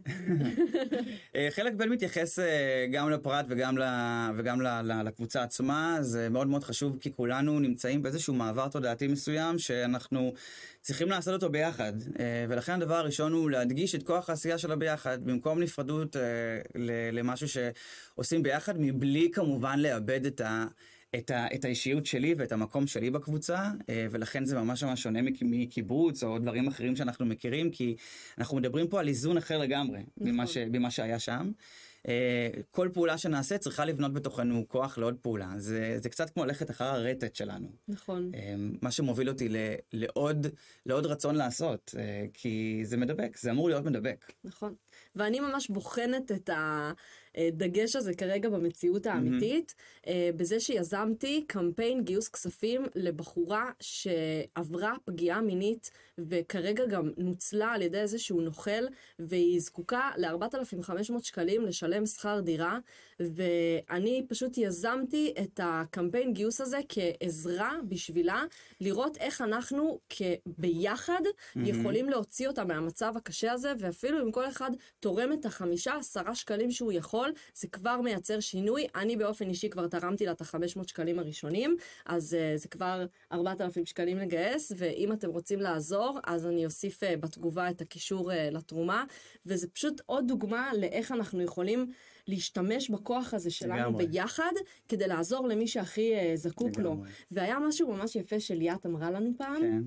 חלק ב' מתייחס גם לפרט וגם, ל, וגם ל, ל, לקבוצה עצמה. זה מאוד מאוד חשוב, כי כולנו נמצאים באיזשהו מעבר תודעתי מסוים, שאנחנו צריכים לעשות אותו ביחד. ולכן הדבר הראשון הוא להדגיש את כוח העשייה שלה ביחד, במקום נפרדות למשהו שעושים ביחד, מבלי כמובן לאבד את ה... את, ה, את האישיות שלי ואת המקום שלי בקבוצה, ולכן זה ממש ממש שונה מקיבוץ או דברים אחרים שאנחנו מכירים, כי אנחנו מדברים פה על איזון אחר לגמרי, נכון. במה, ש, במה שהיה שם. כל פעולה שנעשה צריכה לבנות בתוכנו כוח לעוד פעולה. זה, זה קצת כמו ללכת אחר הרטט שלנו. נכון. מה שמוביל אותי ל, לעוד, לעוד רצון לעשות, כי זה מדבק, זה אמור להיות מדבק. נכון. ואני ממש בוחנת את הדגש הזה כרגע במציאות האמיתית, mm-hmm. בזה שיזמתי קמפיין גיוס כספים לבחורה שעברה פגיעה מינית, וכרגע גם נוצלה על ידי איזשהו נוכל, והיא זקוקה ל-ארבעת אלפים וחמש מאות שקלים לשלם שכר דירה, ואני פשוט יזמתי את הקמפיין גיוס הזה כעזרה בשבילה, לראות איך אנחנו ביחד mm-hmm. יכולים להוציא אותה מהמצב הקשה הזה, ואפילו אם כל אחד תורם את החמישה, עשרה שקלים שהוא יכול, זה כבר מייצר שינוי. אני באופן אישי כבר תרמתי לה את ה-חמש מאות שקלים הראשונים, אז uh, זה כבר ארבעת אלפים שקלים לגייס, ואם אתם רוצים לעזור, אז אני אוסיף uh, בתגובה את הקישור uh, לתרומה, וזה פשוט עוד דוגמה לאיך אנחנו יכולים להשתמש בכוח הזה שלנו לגמרי. ביחד, כדי לעזור למי שהכי uh, זקוק לגמרי. לו. והיה משהו ממש יפה שליאת אמרה לנו פעם, כן.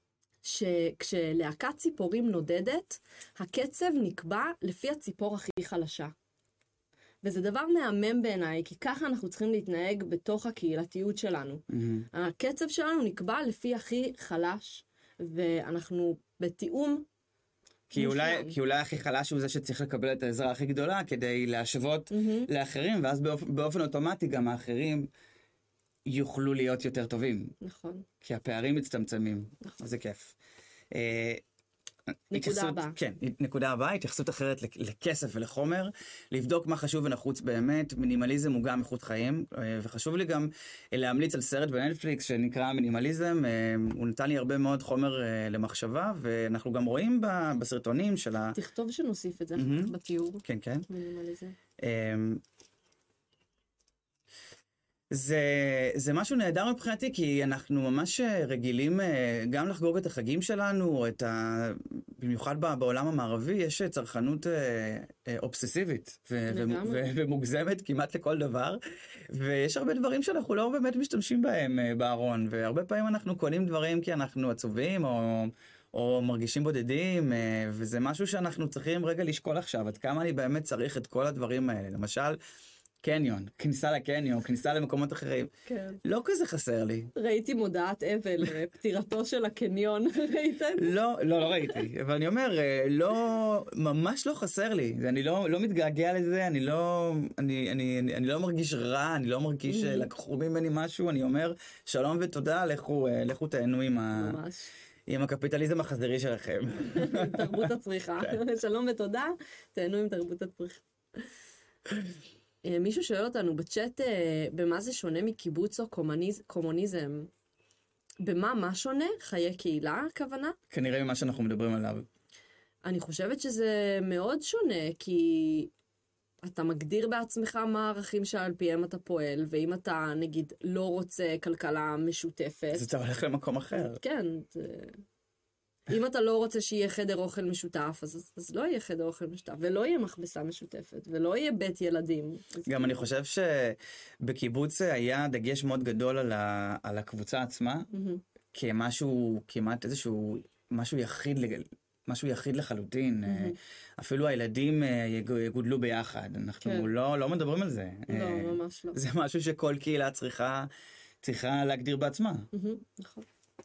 שכשלהקת ציפורים נודדת, הקצב נקבע לפי הציפור הכי חלשה. וזה דבר מהמם בעיניי, כי ככה אנחנו צריכים להתנהג בתוך הקהילתיות שלנו. Mm-hmm. הקצב שלנו נקבע לפי הכי חלש, ואנחנו בתיאום. כי אולי, כי אולי הכי חלש הוא זה שצריך לקבל את העזרה הכי גדולה, כדי להשוות mm-hmm. לאחרים, ואז באופן, באופן אוטומטי גם האחרים יוכלו להיות יותר טובים. נכון. כי הפערים מצטמצמים. נכון. זה כיף. נקודה הבאה. כן, נקודה הבאה, התייחסות אחרת לכסף ולחומר, לבדוק מה חשוב ונחוץ באמת. מינימליזם הוא גם איכות חיים, וחשוב לי גם להמליץ על סרט בנטפליקס שנקרא מינימליזם. הוא נתן לי הרבה מאוד חומר למחשבה, ואנחנו גם רואים בסרטונים של ה... תכתוב שנוסיף את זה בתיאור. כן, כן. מינימליזם. זה, זה משהו נהדר מבחינתי, כי אנחנו ממש רגילים גם לחגוג את החגים שלנו, או את ה... במיוחד בעולם המערבי יש צרכנות אובססיבית ומוגזמת כמעט לכל דבר, ויש הרבה דברים שאנחנו לא באמת משתמשים בהם בארון, והרבה פעמים אנחנו קונים דברים כי אנחנו עצובים או, או מרגישים בודדים, וזה משהו שאנחנו צריכים רגע לשקול עכשיו, עד כמה אני באמת צריך את כל הדברים האלה. למשל, קניון, כניסה לקניון, כניסה למקומות אחרים. כן. לא כזה חסר לי. ראיתי מודעת אבל, פטירתו של הקניון, ראיתם? לא, לא, לא ראיתי. אבל אני אומר, לא, ממש לא חסר לי. אני לא, לא מתגעגע לזה, אני לא, אני, אני, אני, אני לא מרגיש רע, אני לא מרגיש לקחו ממני משהו, אני אומר, שלום ותודה, לכו, לכו תהנו עם ה... ממש. עם הקפיטליזם החזירי שלכם. תרבות הצריכה. שלום ותודה, תהנו עם תרבות הצריכה. מישהו שואל אותנו בצ'אט, במה זה שונה מקיבוץ או קומוניז, קומוניזם? במה, מה שונה? חיי קהילה, הכוונה? כנראה ממה שאנחנו מדברים עליו. אני חושבת שזה מאוד שונה, כי אתה מגדיר בעצמך מה הערכים שעל פיהם אתה פועל, ואם אתה, נגיד, לא רוצה כלכלה משותפת... אז אתה הולך למקום אחר. כן, זה... אם אתה לא רוצה שיהיה חדר אוכל משותף, אז, אז לא יהיה חדר אוכל משותף, ולא יהיה מכבסה משותפת, ולא יהיה בית ילדים. גם אני חושב שבקיבוץ היה דגש מאוד גדול על, ה, על הקבוצה עצמה, mm-hmm. כמשהו, כמעט איזשהו, משהו יחיד, משהו יחיד לחלוטין. Mm-hmm. אפילו הילדים יגודלו ביחד. אנחנו כן. לא, לא מדברים על זה. לא, ממש לא. זה משהו שכל קהילה צריכה, צריכה להגדיר בעצמה. Mm-hmm. נכון.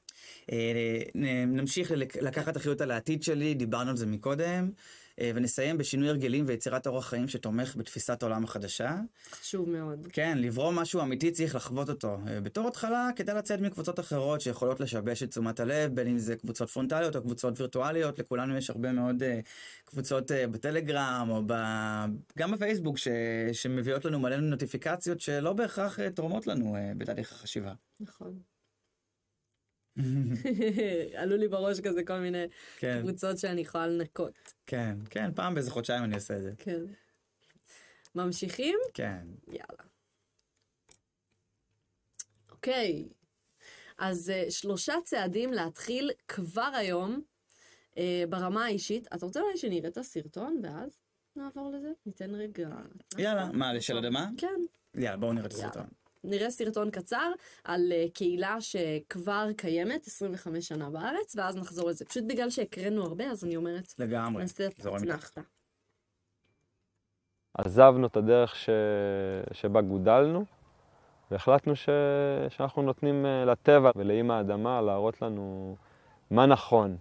נמשיך לקחת אחריות על העתיד שלי, דיברנו על זה מקודם, ונסיים בשינוי הרגלים ויצירת אורח חיים שתומך בתפיסת העולם החדשה. חשוב מאוד. כן, לברוא משהו אמיתי צריך לחוות אותו. בתור התחלה, כדי לצאת מקבוצות אחרות שיכולות לשבש את תשומת הלב, בין אם זה קבוצות פרונטליות או קבוצות וירטואליות, לכולנו יש הרבה מאוד קבוצות בטלגרם או ב... גם בפייסבוק ש... שמביאות לנו מלא נוטיפיקציות שלא בהכרח תורמות לנו בתהליך החשיבה. נכון. עלו לי בראש כזה כל מיני קבוצות שאני יכולה לנקות. כן, כן, פעם באיזה חודשיים אני אעשה את זה. כן. ממשיכים? כן. יאללה. אוקיי. אז שלושה צעדים להתחיל כבר היום ברמה האישית. אתה רוצה אולי שנראה את הסרטון ואז נעבור לזה? ניתן רגע. יאללה, מה, לשל אדמה? כן. יאללה, בואו נראה את הסרטון. נראה סרטון קצר על קהילה שכבר קיימת עשרים וחמש שנה בארץ, ואז נחזור לזה. פשוט בגלל שהקראנו הרבה, אז אני אומרת... לגמרי. נחת. עזבנו את הדרך ש... שבה גודלנו, והחלטנו ש... שאנחנו נותנים לטבע ולאמא האדמה להראות לנו מה נכון.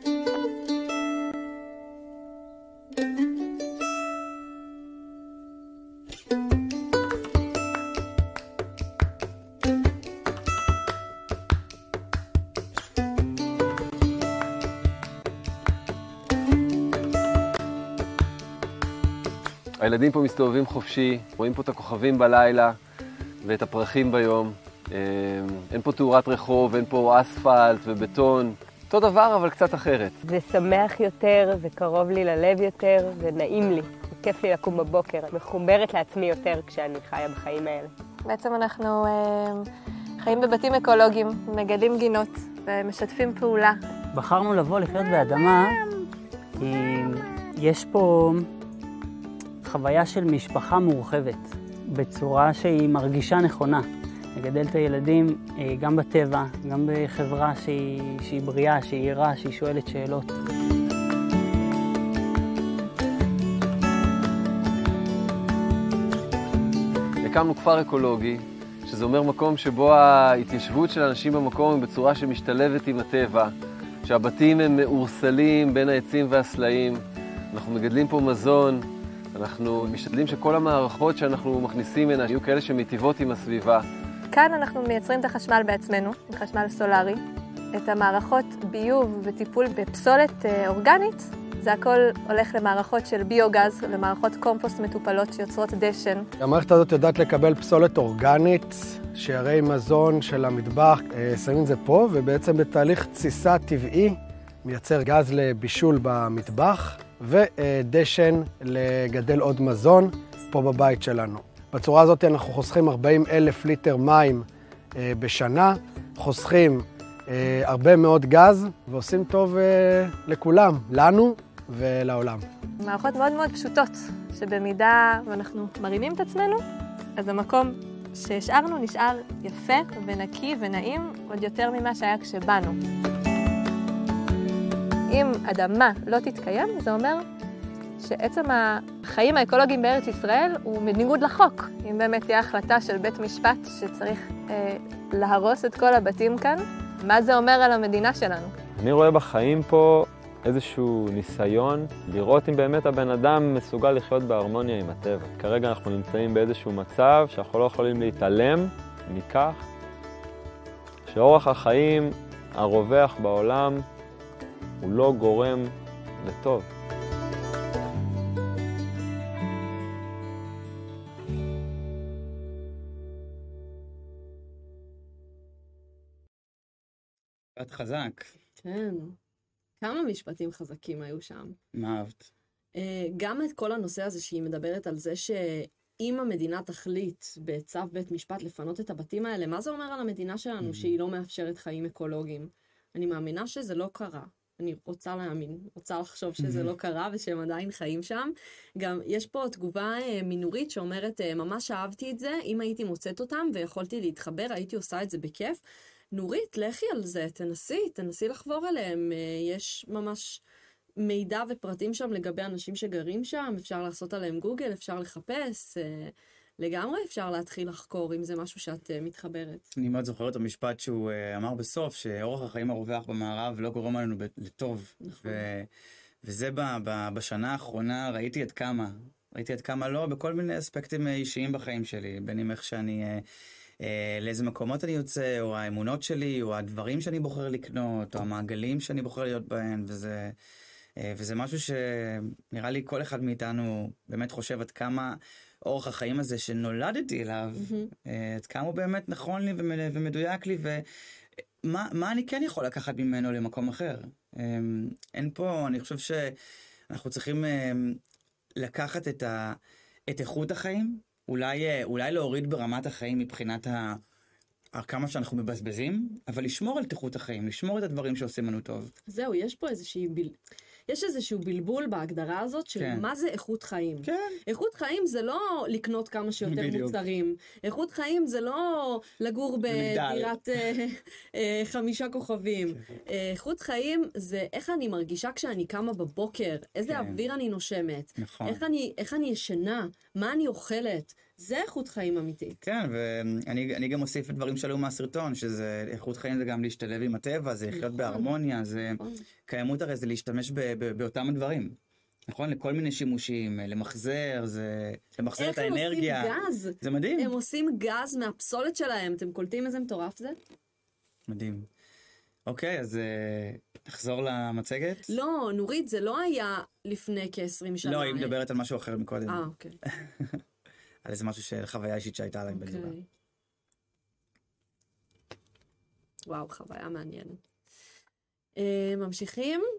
הילדים פה מסתובבים חופשי, רואים פה את הכוכבים בלילה ואת הפרחים ביום. אין פה תאורת רחוב, אין פה אספלט ובטון. אותו דבר, אבל קצת אחרת. זה שמח יותר, זה קרוב לי ללב יותר, זה נעים לי. כיף לי לקום בבוקר. מחוברת לעצמי יותר כשאני חיה בחיים האלה. בעצם אנחנו אה, חיים בבתים אקולוגיים, מגדלים גינות ומשתפים פעולה. בחרנו לבוא לחיות באדמה, כי יש פה חוויה של משפחה מורחבת, בצורה שהיא מרגישה נכונה. לגדל את הילדים גם בטבע, גם בחברה שהיא, שהיא בריאה, שהיא עירה, שהיא שואלת שאלות. הקמנו כפר אקולוגי, שזה אומר מקום שבו ההתיישבות של האנשים במקום היא בצורה שמשתלבת עם הטבע, שהבתים הם מאורסלים בין העצים והסלעים, אנחנו מגדלים פה מזון, אנחנו משתדלים שכל המערכות שאנחנו מכניסים הנה יהיו כאלה שמטיבות עם הסביבה. כאן אנחנו מייצרים את החשמל בעצמנו, חשמל סולרי, את המערכות ביוב וטיפול בפסולת אורגנית, זה הכל הולך למערכות של ביוגז, למערכות קומפוסט מטופלות שיוצרות דשן. המערכת הזאת יודעת לקבל פסולת אורגנית, שיירי מזון של המטבח, שמים את זה פה, ובעצם בתהליך תסיסה טבעי מייצר גז לבישול במטבח, ודשן לגדל עוד מזון פה בבית שלנו. בצורה הזאת אנחנו חוסכים ארבעים אלף ליטר מים בשנה, חוסכים אה, הרבה מאוד גז, ועושים טוב אה, לכולם, לנו ולעולם. מערכות מאוד מאוד פשוטות, שבמידה ואנחנו מרימים את עצמנו, אז המקום שהשארנו נשאר יפה ונקי ונעים עוד יותר ממה שהיה כשבאנו. אם אדמה לא תתקיים, זה אומר שעצם החיים האקולוגיים בארץ ישראל הוא בניגוד לחוק. אם באמת תהיה החלטה של בית משפט שצריך אה, להרוס את כל הבתים כאן, מה זה אומר על המדינה שלנו? אני רואה בחיים פה איזשהו ניסיון לראות אם באמת הבן אדם מסוגל לחיות בהרמוניה עם הטבע. כרגע אנחנו נמצאים באיזשהו מצב שאנחנו לא יכולים להתעלם מכך שאורח החיים הרווח בעולם הוא לא גורם לטוב. את חזק. כן. כמה משפטים חזקים היו שם. מה אהבת? גם את כל הנושא הזה שהיא מדברת על זה שאם המדינה תחליט בצו בית משפט לפנות את הבתים האלה, מה זה אומר על המדינה שלנו שהיא לא מאפשרת חיים אקולוגיים? אני מאמינה שזה לא קרה. אני רוצה להאמין, רוצה לחשוב שזה לא קרה ושהם עדיין חיים שם. גם יש פה תגובה מינורית שאומרת, ממש אהבתי את זה, אם הייתי מוצאת אותם ויכולתי להתחבר, הייתי עושה את זה בכיף. נורית, לכי על זה, תנסי, תנסי לחבור אליהם. יש ממש מידע ופרטים שם לגבי אנשים שגרים שם, אפשר לעשות עליהם גוגל, אפשר לחפש, לגמרי אפשר להתחיל לחקור אם זה משהו שאת מתחברת. אני מאוד זוכרת את המשפט שהוא אמר בסוף, שאורח החיים הרווח במערב לא גורם לנו לטוב. נכון. ו... וזה ב... ב... בשנה האחרונה ראיתי עד כמה, ראיתי עד כמה לא, בכל מיני אספקטים אישיים בחיים שלי, בין אם איך שאני... לאיזה מקומות אני יוצא, או האמונות שלי, או הדברים שאני בוחר לקנות, או המעגלים שאני בוחר להיות בהם, וזה, וזה משהו שנראה לי כל אחד מאיתנו באמת חושב עד כמה אורח החיים הזה שנולדתי אליו, mm-hmm. עד כמה הוא באמת נכון לי ומדויק לי, ומה מה אני כן יכול לקחת ממנו למקום אחר. אין פה, אני חושב שאנחנו צריכים לקחת את, ה, את איכות החיים, אולי, אולי להוריד ברמת החיים מבחינת ה... כמה שאנחנו מבזבזים, אבל לשמור על איכות החיים, לשמור את הדברים שעושים לנו טוב. זהו, יש פה איזושהי בל... יש איזשהו בלבול בהגדרה הזאת של כן. מה זה איכות חיים. כן. איכות חיים זה לא לקנות כמה שיותר בדיוק. מוצרים. איכות חיים זה לא לגור בדירת אה, אה, חמישה כוכבים. אה, איכות חיים זה איך אני מרגישה כשאני קמה בבוקר, איזה כן. אוויר אני נושמת, נכון. איך אני, איך אני ישנה, מה אני אוכלת. זה איכות חיים אמיתית. כן, ואני אני גם אוסיף את דברים שעלו מהסרטון, שזה איכות חיים זה גם להשתלב עם הטבע, זה לחיות נכון. בהרמוניה, זה נכון. קיימות הרי זה להשתמש ב, ב, באותם הדברים. נכון? לכל מיני שימושים, למחזר, זה למחזר את האנרגיה. איך הם עושים גז? זה מדהים. הם עושים גז מהפסולת שלהם, אתם קולטים איזה מטורף זה? מדהים. אוקיי, אז נחזור למצגת. לא, נורית, זה לא היה לפני כ-עשרים שנה. לא, היא מדברת על משהו אחר מקודם. אה, אוקיי. על איזה משהו של חוויה אישית שהייתה עליי בן זוגה. וואו, חוויה מעניינת. ממשיכים.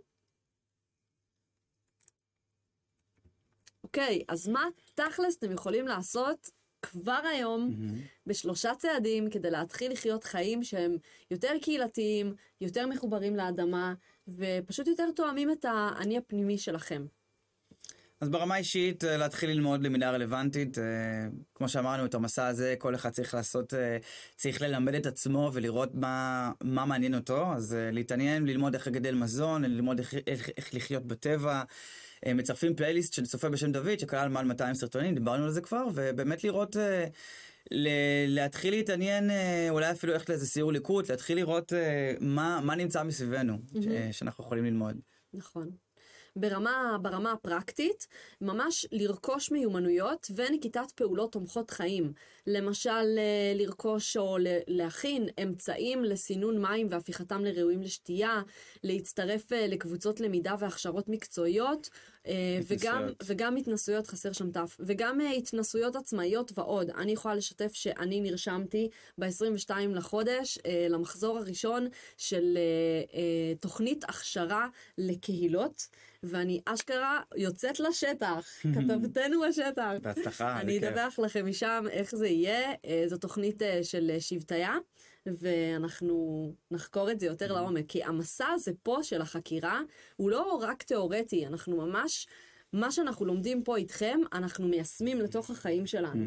אוקיי, אז מה תכלס אתם יכולים לעשות כבר היום בשלושה צעדים כדי להתחיל לחיות חיים שהם יותר קהילתיים, יותר מחוברים לאדמה, ופשוט יותר תואמים את האני הפנימי שלכם? אז ברמה אישית, להתחיל ללמוד למידה רלוונטית, כמו שאמרנו, את המסע הזה, כל אחד צריך לעשות, צריך ללמד את עצמו ולראות מה, מה מעניין אותו, אז להתעניין, ללמוד איך לגדל מזון, ללמוד איך, איך, איך לחיות בטבע, מצרפים פלייליסט של צופה בשם דוד, שכלל מעל מאתיים סרטונים, דיברנו על זה כבר, ובאמת לראות, להתחיל להתעניין, אולי אפילו איך לאיזה סיור ליקוט, להתחיל לראות מה, מה נמצא מסביבנו, שאנחנו יכולים ללמוד. נכון. ברמה, ברמה הפרקטית, ממש לרכוש מיומנויות ונקיטת פעולות תומכות חיים. למשל, לרכוש או להכין אמצעים לסינון מים והפיכתם לראויים לשתייה, להצטרף לקבוצות למידה והכשרות מקצועיות, וגם, וגם התנסויות, חסר שם תף, וגם התנסויות עצמאיות ועוד. אני יכולה לשתף שאני נרשמתי ב-עשרים ושניים לחודש למחזור הראשון של תוכנית הכשרה לקהילות, ואני אשכרה יוצאת לשטח, כתבתנו בשטח. בהצלחה. אני אדווח לכם משם איך זה יהיה, זו תוכנית של שבטיה, ואנחנו נחקור את זה יותר לעומק, כי המסע הזה פה של החקירה הוא לא רק תיאורטי, אנחנו ממש, מה שאנחנו לומדים פה איתכם, אנחנו מיישמים לתוך החיים שלנו.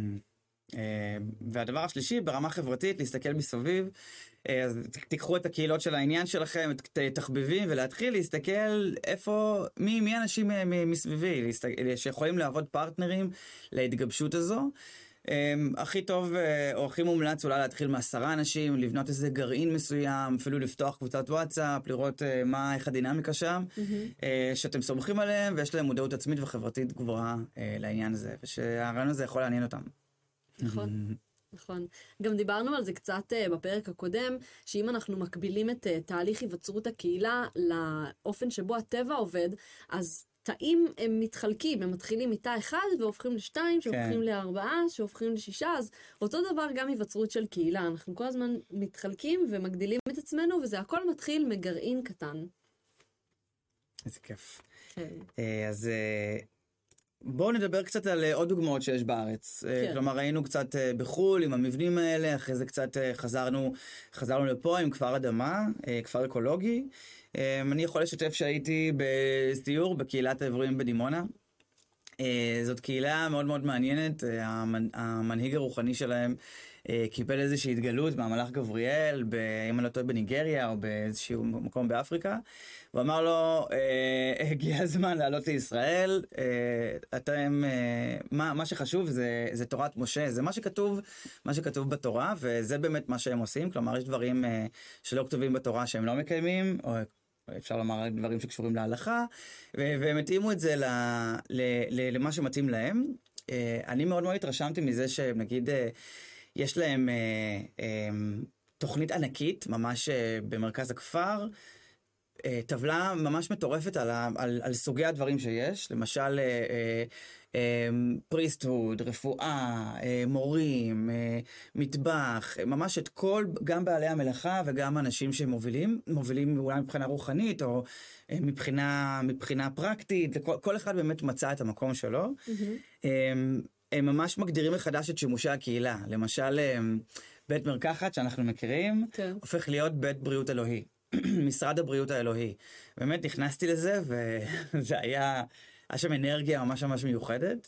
והדבר השלישי, ברמה חברתית, להסתכל מסביב, אז תיקחו את הקהילות של העניין שלכם, את תחביבים, ולהתחיל להסתכל איפה, מי, מי אנשים מסביבי, להסתכל, שיכולים לעבוד פרטנרים להתגבשות הזו. הכי טוב או הכי מומלץ אולי להתחיל מעשרה אנשים, לבנות איזה גרעין מסוים, אפילו לפתוח קבוצת וואטסאפ, לראות מה, איך הדינמיקה שם, שאתם סומכים עליהם ויש להם מודעות עצמית וחברתית גבוהה לעניין הזה, ושהרעיון הזה יכול לעניין אותם. נכון, נכון. גם דיברנו על זה קצת בפרק הקודם, שאם אנחנו מקבילים את תהליך היווצרות הקהילה לאופן שבו הטבע עובד, אז תאים הם מתחלקים, הם מתחילים מתא אחד והופכים לשתיים, שהופכים לארבעה, שהופכים לשישה, אז אותו דבר גם היווצרות של קהילה. אנחנו כל הזמן מתחלקים ומגדילים את עצמנו, וזה הכל מתחיל מגרעין קטן. איזה כיף. אז בואו נדבר קצת על עוד דוגמאות שיש בארץ. כלומר, ראינו קצת בחול עם המבנים האלה, אחרי זה קצת חזרנו, חזרנו לפה עם כפר אדמה, כפר אקולוגי. אני יכול לשתף שהייתי בסיור בקהילת העברים בדימונה. זאת קהילה מאוד מאוד מעניינת, המנהיג הרוחני שלהם קיבל איזושהי התגלות מהמלאך גבריאל, אם אני לא טועה בניגריה או באיזשהו מקום באפריקה, הוא אמר לו, הגיע הזמן לעלות לישראל, אתם, מה, מה שחשוב זה, זה תורת משה, זה מה שכתוב, מה שכתוב בתורה, וזה באמת מה שהם עושים, כלומר יש דברים שלא כתובים בתורה שהם לא מקיימים, או אפשר לומר דברים שקשורים להלכה, והם התאימו את זה למה שמתאים להם. אני מאוד מאוד התרשמתי מזה שנגיד יש להם תוכנית ענקית, ממש במרכז הכפר, טבלה ממש מטורפת על, על, על סוגי הדברים שיש, למשל פריסטהוד, רפואה, מורים, מטבח, ממש את כל, גם בעלי המלאכה וגם אנשים שמובילים, מובילים אולי מבחינה רוחנית או מבחינה, מבחינה פרקטית, כל, כל אחד באמת מצא את המקום שלו. Mm-hmm. הם ממש מגדירים מחדש את שימושי הקהילה, למשל בית מרקחת שאנחנו מכירים, כן. הופך להיות בית בריאות אלוהי. משרד הבריאות האלוהי. באמת נכנסתי לזה, וזה היה, היה שם אנרגיה ממש ממש מיוחדת.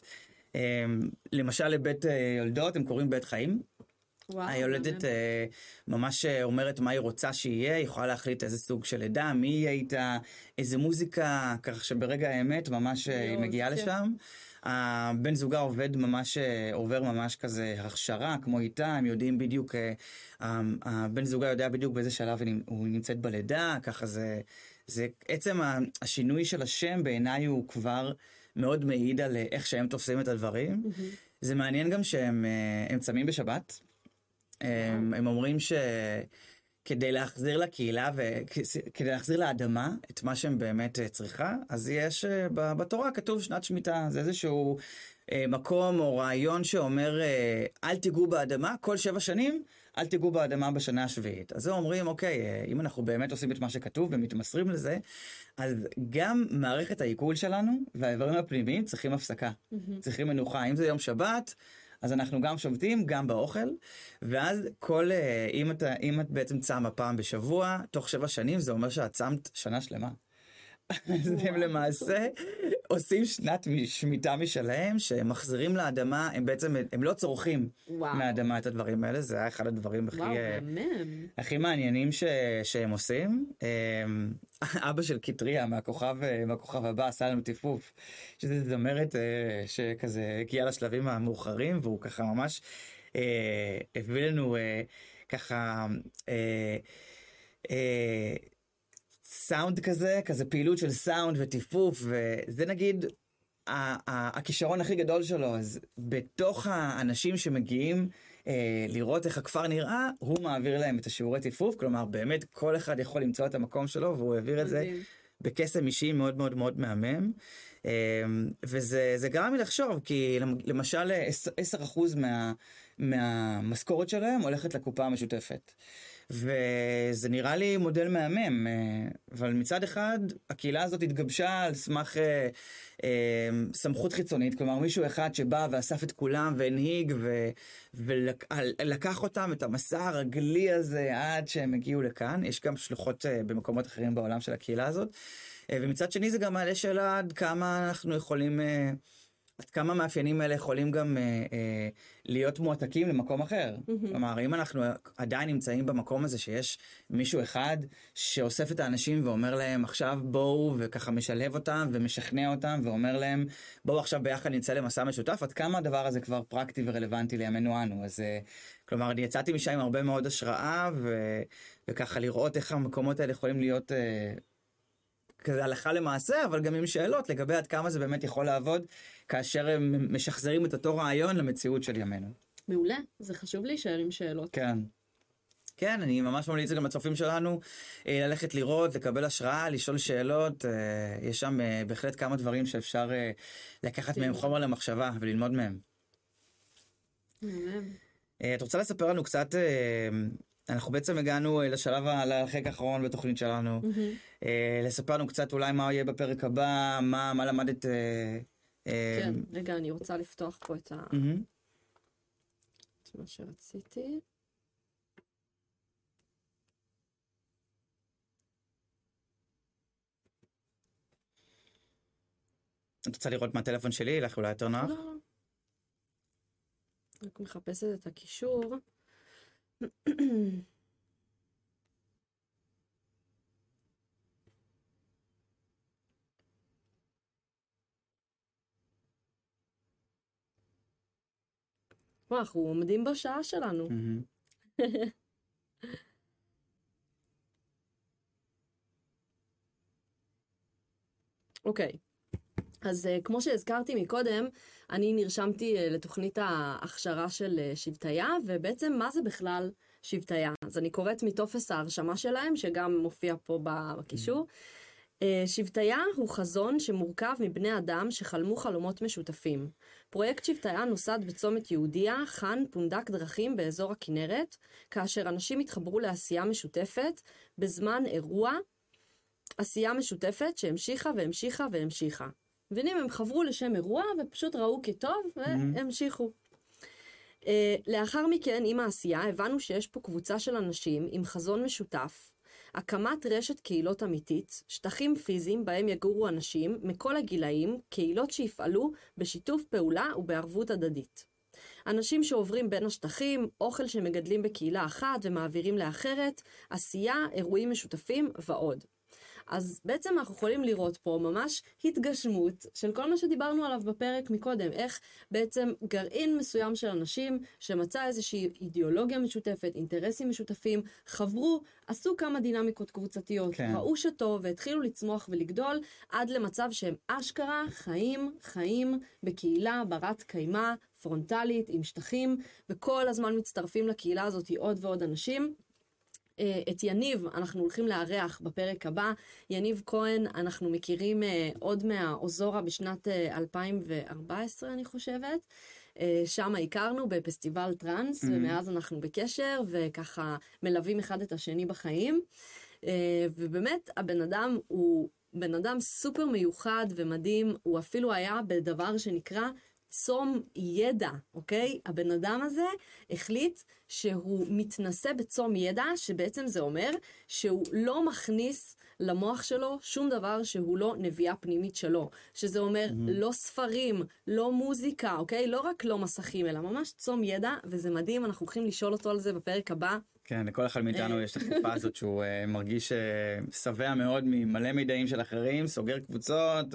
למשל לבית יולדות, הם קוראים בית חיים. וואו, היולדת ממש אומרת מה היא רוצה שיהיה, היא יכולה להחליט איזה סוג של לידה, מי יהיה איתה, איזה מוזיקה, כך שברגע האמת ממש היא מגיעה לשם. הבן זוגה עובד ממש, עובר ממש כזה הכשרה, כמו איתה, הם יודעים בדיוק, הבן זוגה יודע בדיוק באיזה שלב הוא נמצאת בלידה, ככה זה, זה עצם השינוי של השם בעיניי הוא כבר מאוד מעיד על איך שהם תופסים את הדברים. Mm-hmm. זה מעניין גם שהם הם צמים בשבת, הם, הם אומרים ש... כדי להחזיר לקהילה וכדי להחזיר לאדמה את מה שהם באמת צריכה, אז יש בתורה כתוב שנת שמיטה, זה איזשהו מקום או רעיון שאומר אל תיגעו באדמה, כל שבע שנים אל תיגעו באדמה בשנה השביעית. אז הם אומרים, אוקיי, אם אנחנו באמת עושים את מה שכתוב ומתמסרים לזה, אז גם מערכת העיכול שלנו והאיברים הפנימיים צריכים הפסקה, mm-hmm. צריכים מנוחה. אם זה יום שבת, אז אנחנו גם שובתים, גם באוכל, ואז כל, אם את, אם את בעצם צמה פעם בשבוע, תוך שבע שנים, זה אומר שאת צמת שנה שלמה. אז הם למעשה עושים שנת שמיטה משלהם, שהם מחזירים לאדמה, הם בעצם, הם לא צורכים וואו. מהאדמה את הדברים האלה, זה היה אחד הדברים הכי, הכי מעניינים ש, שהם עושים. אבא של קיטריה, מהכוכב, מהכוכב הבא, עשה לנו טיפוף, שזה זמרת שכזה הגיע לשלבים המאוחרים, והוא ככה ממש הביא לנו ככה סאונד כזה, כזה פעילות של סאונד וטיפוף, וזה נגיד הכישרון הכי גדול שלו. אז בתוך האנשים שמגיעים אה, לראות איך הכפר נראה, הוא מעביר להם את השיעורי טיפוף, כלומר באמת כל אחד יכול למצוא את המקום שלו, והוא העביר את זה בקסם אישי מאוד מאוד מאוד מהמם. אה, וזה זה גרם לי לחשוב, כי למשל עשרה אחוז מה, מהמשכורת שלהם הולכת לקופה המשותפת. וזה נראה לי מודל מהמם, אבל מצד אחד הקהילה הזאת התגבשה על סמך אה, אה, סמכות חיצונית, כלומר מישהו אחד שבא ואסף את כולם והנהיג ו, ולקח אותם את המסע הרגלי הזה עד שהם הגיעו לכאן. יש גם שלוחות אה, במקומות אחרים בעולם של הקהילה הזאת, אה, ומצד שני זה גם מעלה שאלה עד כמה אנחנו יכולים... אה, עד כמה המאפיינים האלה יכולים גם אה, אה, להיות מועתקים למקום אחר. Mm-hmm. כלומר, אם אנחנו עדיין נמצאים במקום הזה שיש מישהו אחד שאוסף את האנשים ואומר להם עכשיו בואו, וככה משלב אותם ומשכנע אותם ואומר להם בואו עכשיו ביחד נצא למסע משותף, עד כמה הדבר הזה כבר פרקטי ורלוונטי לימינו אנו. אז אה, כלומר, אני יצאתי משם עם הרבה מאוד השראה ו, וככה לראות איך המקומות האלה יכולים להיות... אה, כזה הלכה למעשה, אבל גם עם שאלות לגבי עד כמה זה באמת יכול לעבוד, כאשר הם משחזרים את אותו רעיון למציאות של ימינו. מעולה, זה חשוב להישאר עם שאלות. כן. כן, אני ממש ממליץ גם לצופים שלנו ללכת לראות, לקבל השראה, לשאול שאלות. יש שם בהחלט כמה דברים שאפשר לקחת מהם חומר למחשבה וללמוד מהם. את רוצה לספר לנו קצת... אנחנו בעצם הגענו לשלב, לחלק האחרון בתוכנית שלנו. Mm-hmm. לספר לנו קצת אולי מה יהיה בפרק הבא, מה, מה למדת... כן, רגע, אני רוצה לפתוח פה את ה... Mm-hmm. את מה שרציתי. את רוצה לראות מהטלפון שלי? לך אולי יותר נוח? לא, לא. רק מחפשת את הקישור. וואו, אנחנו עומדים בשעה שלנו. אוקיי. אז uh, כמו שהזכרתי מקודם, אני נרשמתי uh, לתוכנית ההכשרה של uh, שבטיה, ובעצם מה זה בכלל שבטיה? אז אני קוראת מטופס ההרשמה שלהם, שגם מופיע פה בקישור. Uh, שבטיה הוא חזון שמורכב מבני אדם שחלמו חלומות משותפים. פרויקט שבטיה נוסד בצומת יהודיה, חן פונדק דרכים באזור הכנרת, כאשר אנשים התחברו לעשייה משותפת בזמן אירוע, עשייה משותפת שהמשיכה והמשיכה והמשיכה. מבינים, הם חברו לשם אירוע ופשוט ראו כטוב והמשיכו. Mm-hmm. Uh, לאחר מכן, עם העשייה, הבנו שיש פה קבוצה של אנשים עם חזון משותף, הקמת רשת קהילות אמיתית, שטחים פיזיים בהם יגורו אנשים מכל הגילאים, קהילות שיפעלו בשיתוף פעולה ובערבות הדדית. אנשים שעוברים בין השטחים, אוכל שמגדלים בקהילה אחת ומעבירים לאחרת, עשייה, אירועים משותפים ועוד. אז בעצם אנחנו יכולים לראות פה ממש התגשמות של כל מה שדיברנו עליו בפרק מקודם, איך בעצם גרעין מסוים של אנשים שמצא איזושהי אידיאולוגיה משותפת, אינטרסים משותפים, חברו, עשו כמה דינמיקות קבוצתיות, כן. ראו שטוב והתחילו לצמוח ולגדול, עד למצב שהם אשכרה חיים, חיים בקהילה ברת קיימה, פרונטלית, עם שטחים, וכל הזמן מצטרפים לקהילה הזאת עוד ועוד אנשים. את יניב אנחנו הולכים לארח בפרק הבא. יניב כהן אנחנו מכירים עוד מהאוזורה בשנת אלפיים וארבע עשרה אני חושבת, שם הכרנו בפסטיבל טרנס, mm-hmm. ומאז אנחנו בקשר וככה מלווים אחד את השני בחיים, ובאמת הבן אדם הוא בן אדם סופר מיוחד ומדהים, הוא אפילו היה בדבר שנקרא צום ידע, אוקיי? הבן אדם הזה החליט שהוא מתנסה בצום ידע, שבעצם זה אומר שהוא לא מכניס למוח שלו שום דבר שהוא לא נביאה פנימית שלו. שזה אומר mm-hmm. לא ספרים, לא מוזיקה, אוקיי? לא רק לא מסכים, אלא ממש צום ידע, וזה מדהים, אנחנו הולכים לשאול אותו על זה בפרק הבא. כן, לכל אחד מאיתנו יש את התקופה הזאת שהוא מרגיש שבע מאוד ממלא מידעים של אחרים, סוגר קבוצות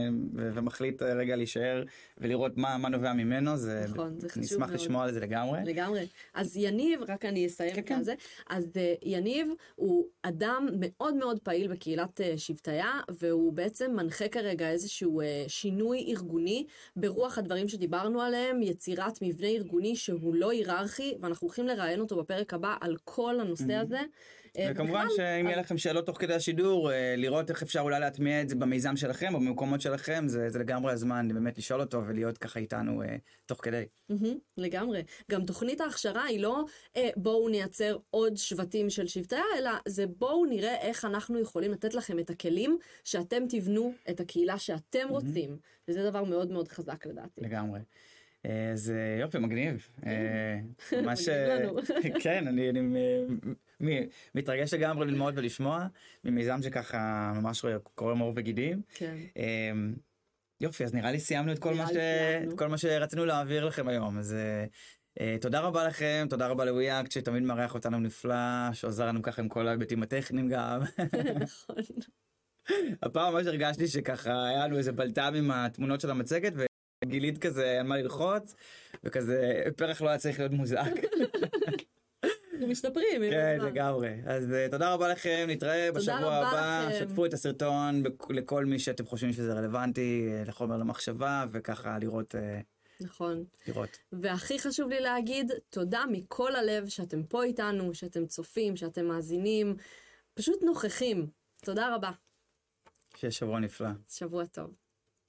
ומחליט רגע להישאר ולראות מה נובע ממנו. נכון, זה חשוב מאוד. נשמח לשמוע על זה לגמרי. לגמרי. אז יניב, רק אני אסיים כן, את כן. זה, אז uh, יניב הוא אדם מאוד מאוד פעיל בקהילת uh, שבטיה, והוא בעצם מנחה כרגע איזשהו uh, שינוי ארגוני, ברוח הדברים שדיברנו עליהם, יצירת מבנה ארגוני שהוא לא היררכי, ואנחנו הולכים לראיין אותו בפרק הבא על כל הנושא הזה. וכמובן שאם יהיה לכם שאלות תוך כדי השידור, לראות איך אפשר אולי להטמיע את זה במיזם שלכם או במקומות שלכם, זה, זה לגמרי הזמן באמת לשאול אותו ולהיות ככה איתנו אה, תוך כדי. לגמרי. גם תוכנית ההכשרה היא לא אה, בואו נייצר עוד שבטים של שבטיה, אלא זה בואו נראה איך אנחנו יכולים לתת לכם את הכלים שאתם תבנו את הקהילה שאתם רוצים. וזה דבר מאוד מאוד חזק לדעתי. לגמרי. זה יופי, מגניב. מגניב לנו. כן, אני מתרגש לגמרי ללמוד ולשמוע, ממיזם שככה ממש קורא מאור וגידים. כן. יופי, אז נראה לי סיימנו את כל מה שרצינו להעביר לכם היום. אז תודה רבה לכם, תודה רבה לוויאקט שתמיד מארח אותנו נפלא, שעוזר לנו ככה עם כל ההיבטים הטכניים גם. נכון. הפעם ממש הרגשתי שככה היה לנו איזה בלטם עם התמונות של המצגת, גילית כזה על מה ללחוץ, וכזה פרח לא היה צריך להיות מוזעק. משתפרים. כן, לגמרי. אז תודה רבה לכם, נתראה בשבוע הבא, שתפו את הסרטון לכל מי שאתם חושבים שזה רלוונטי, לחומר למחשבה, וככה לראות. נכון. לראות. והכי חשוב לי להגיד, תודה מכל הלב שאתם פה איתנו, שאתם צופים, שאתם מאזינים, פשוט נוכחים. תודה רבה. שיהיה שבוע נפלא. שבוע טוב.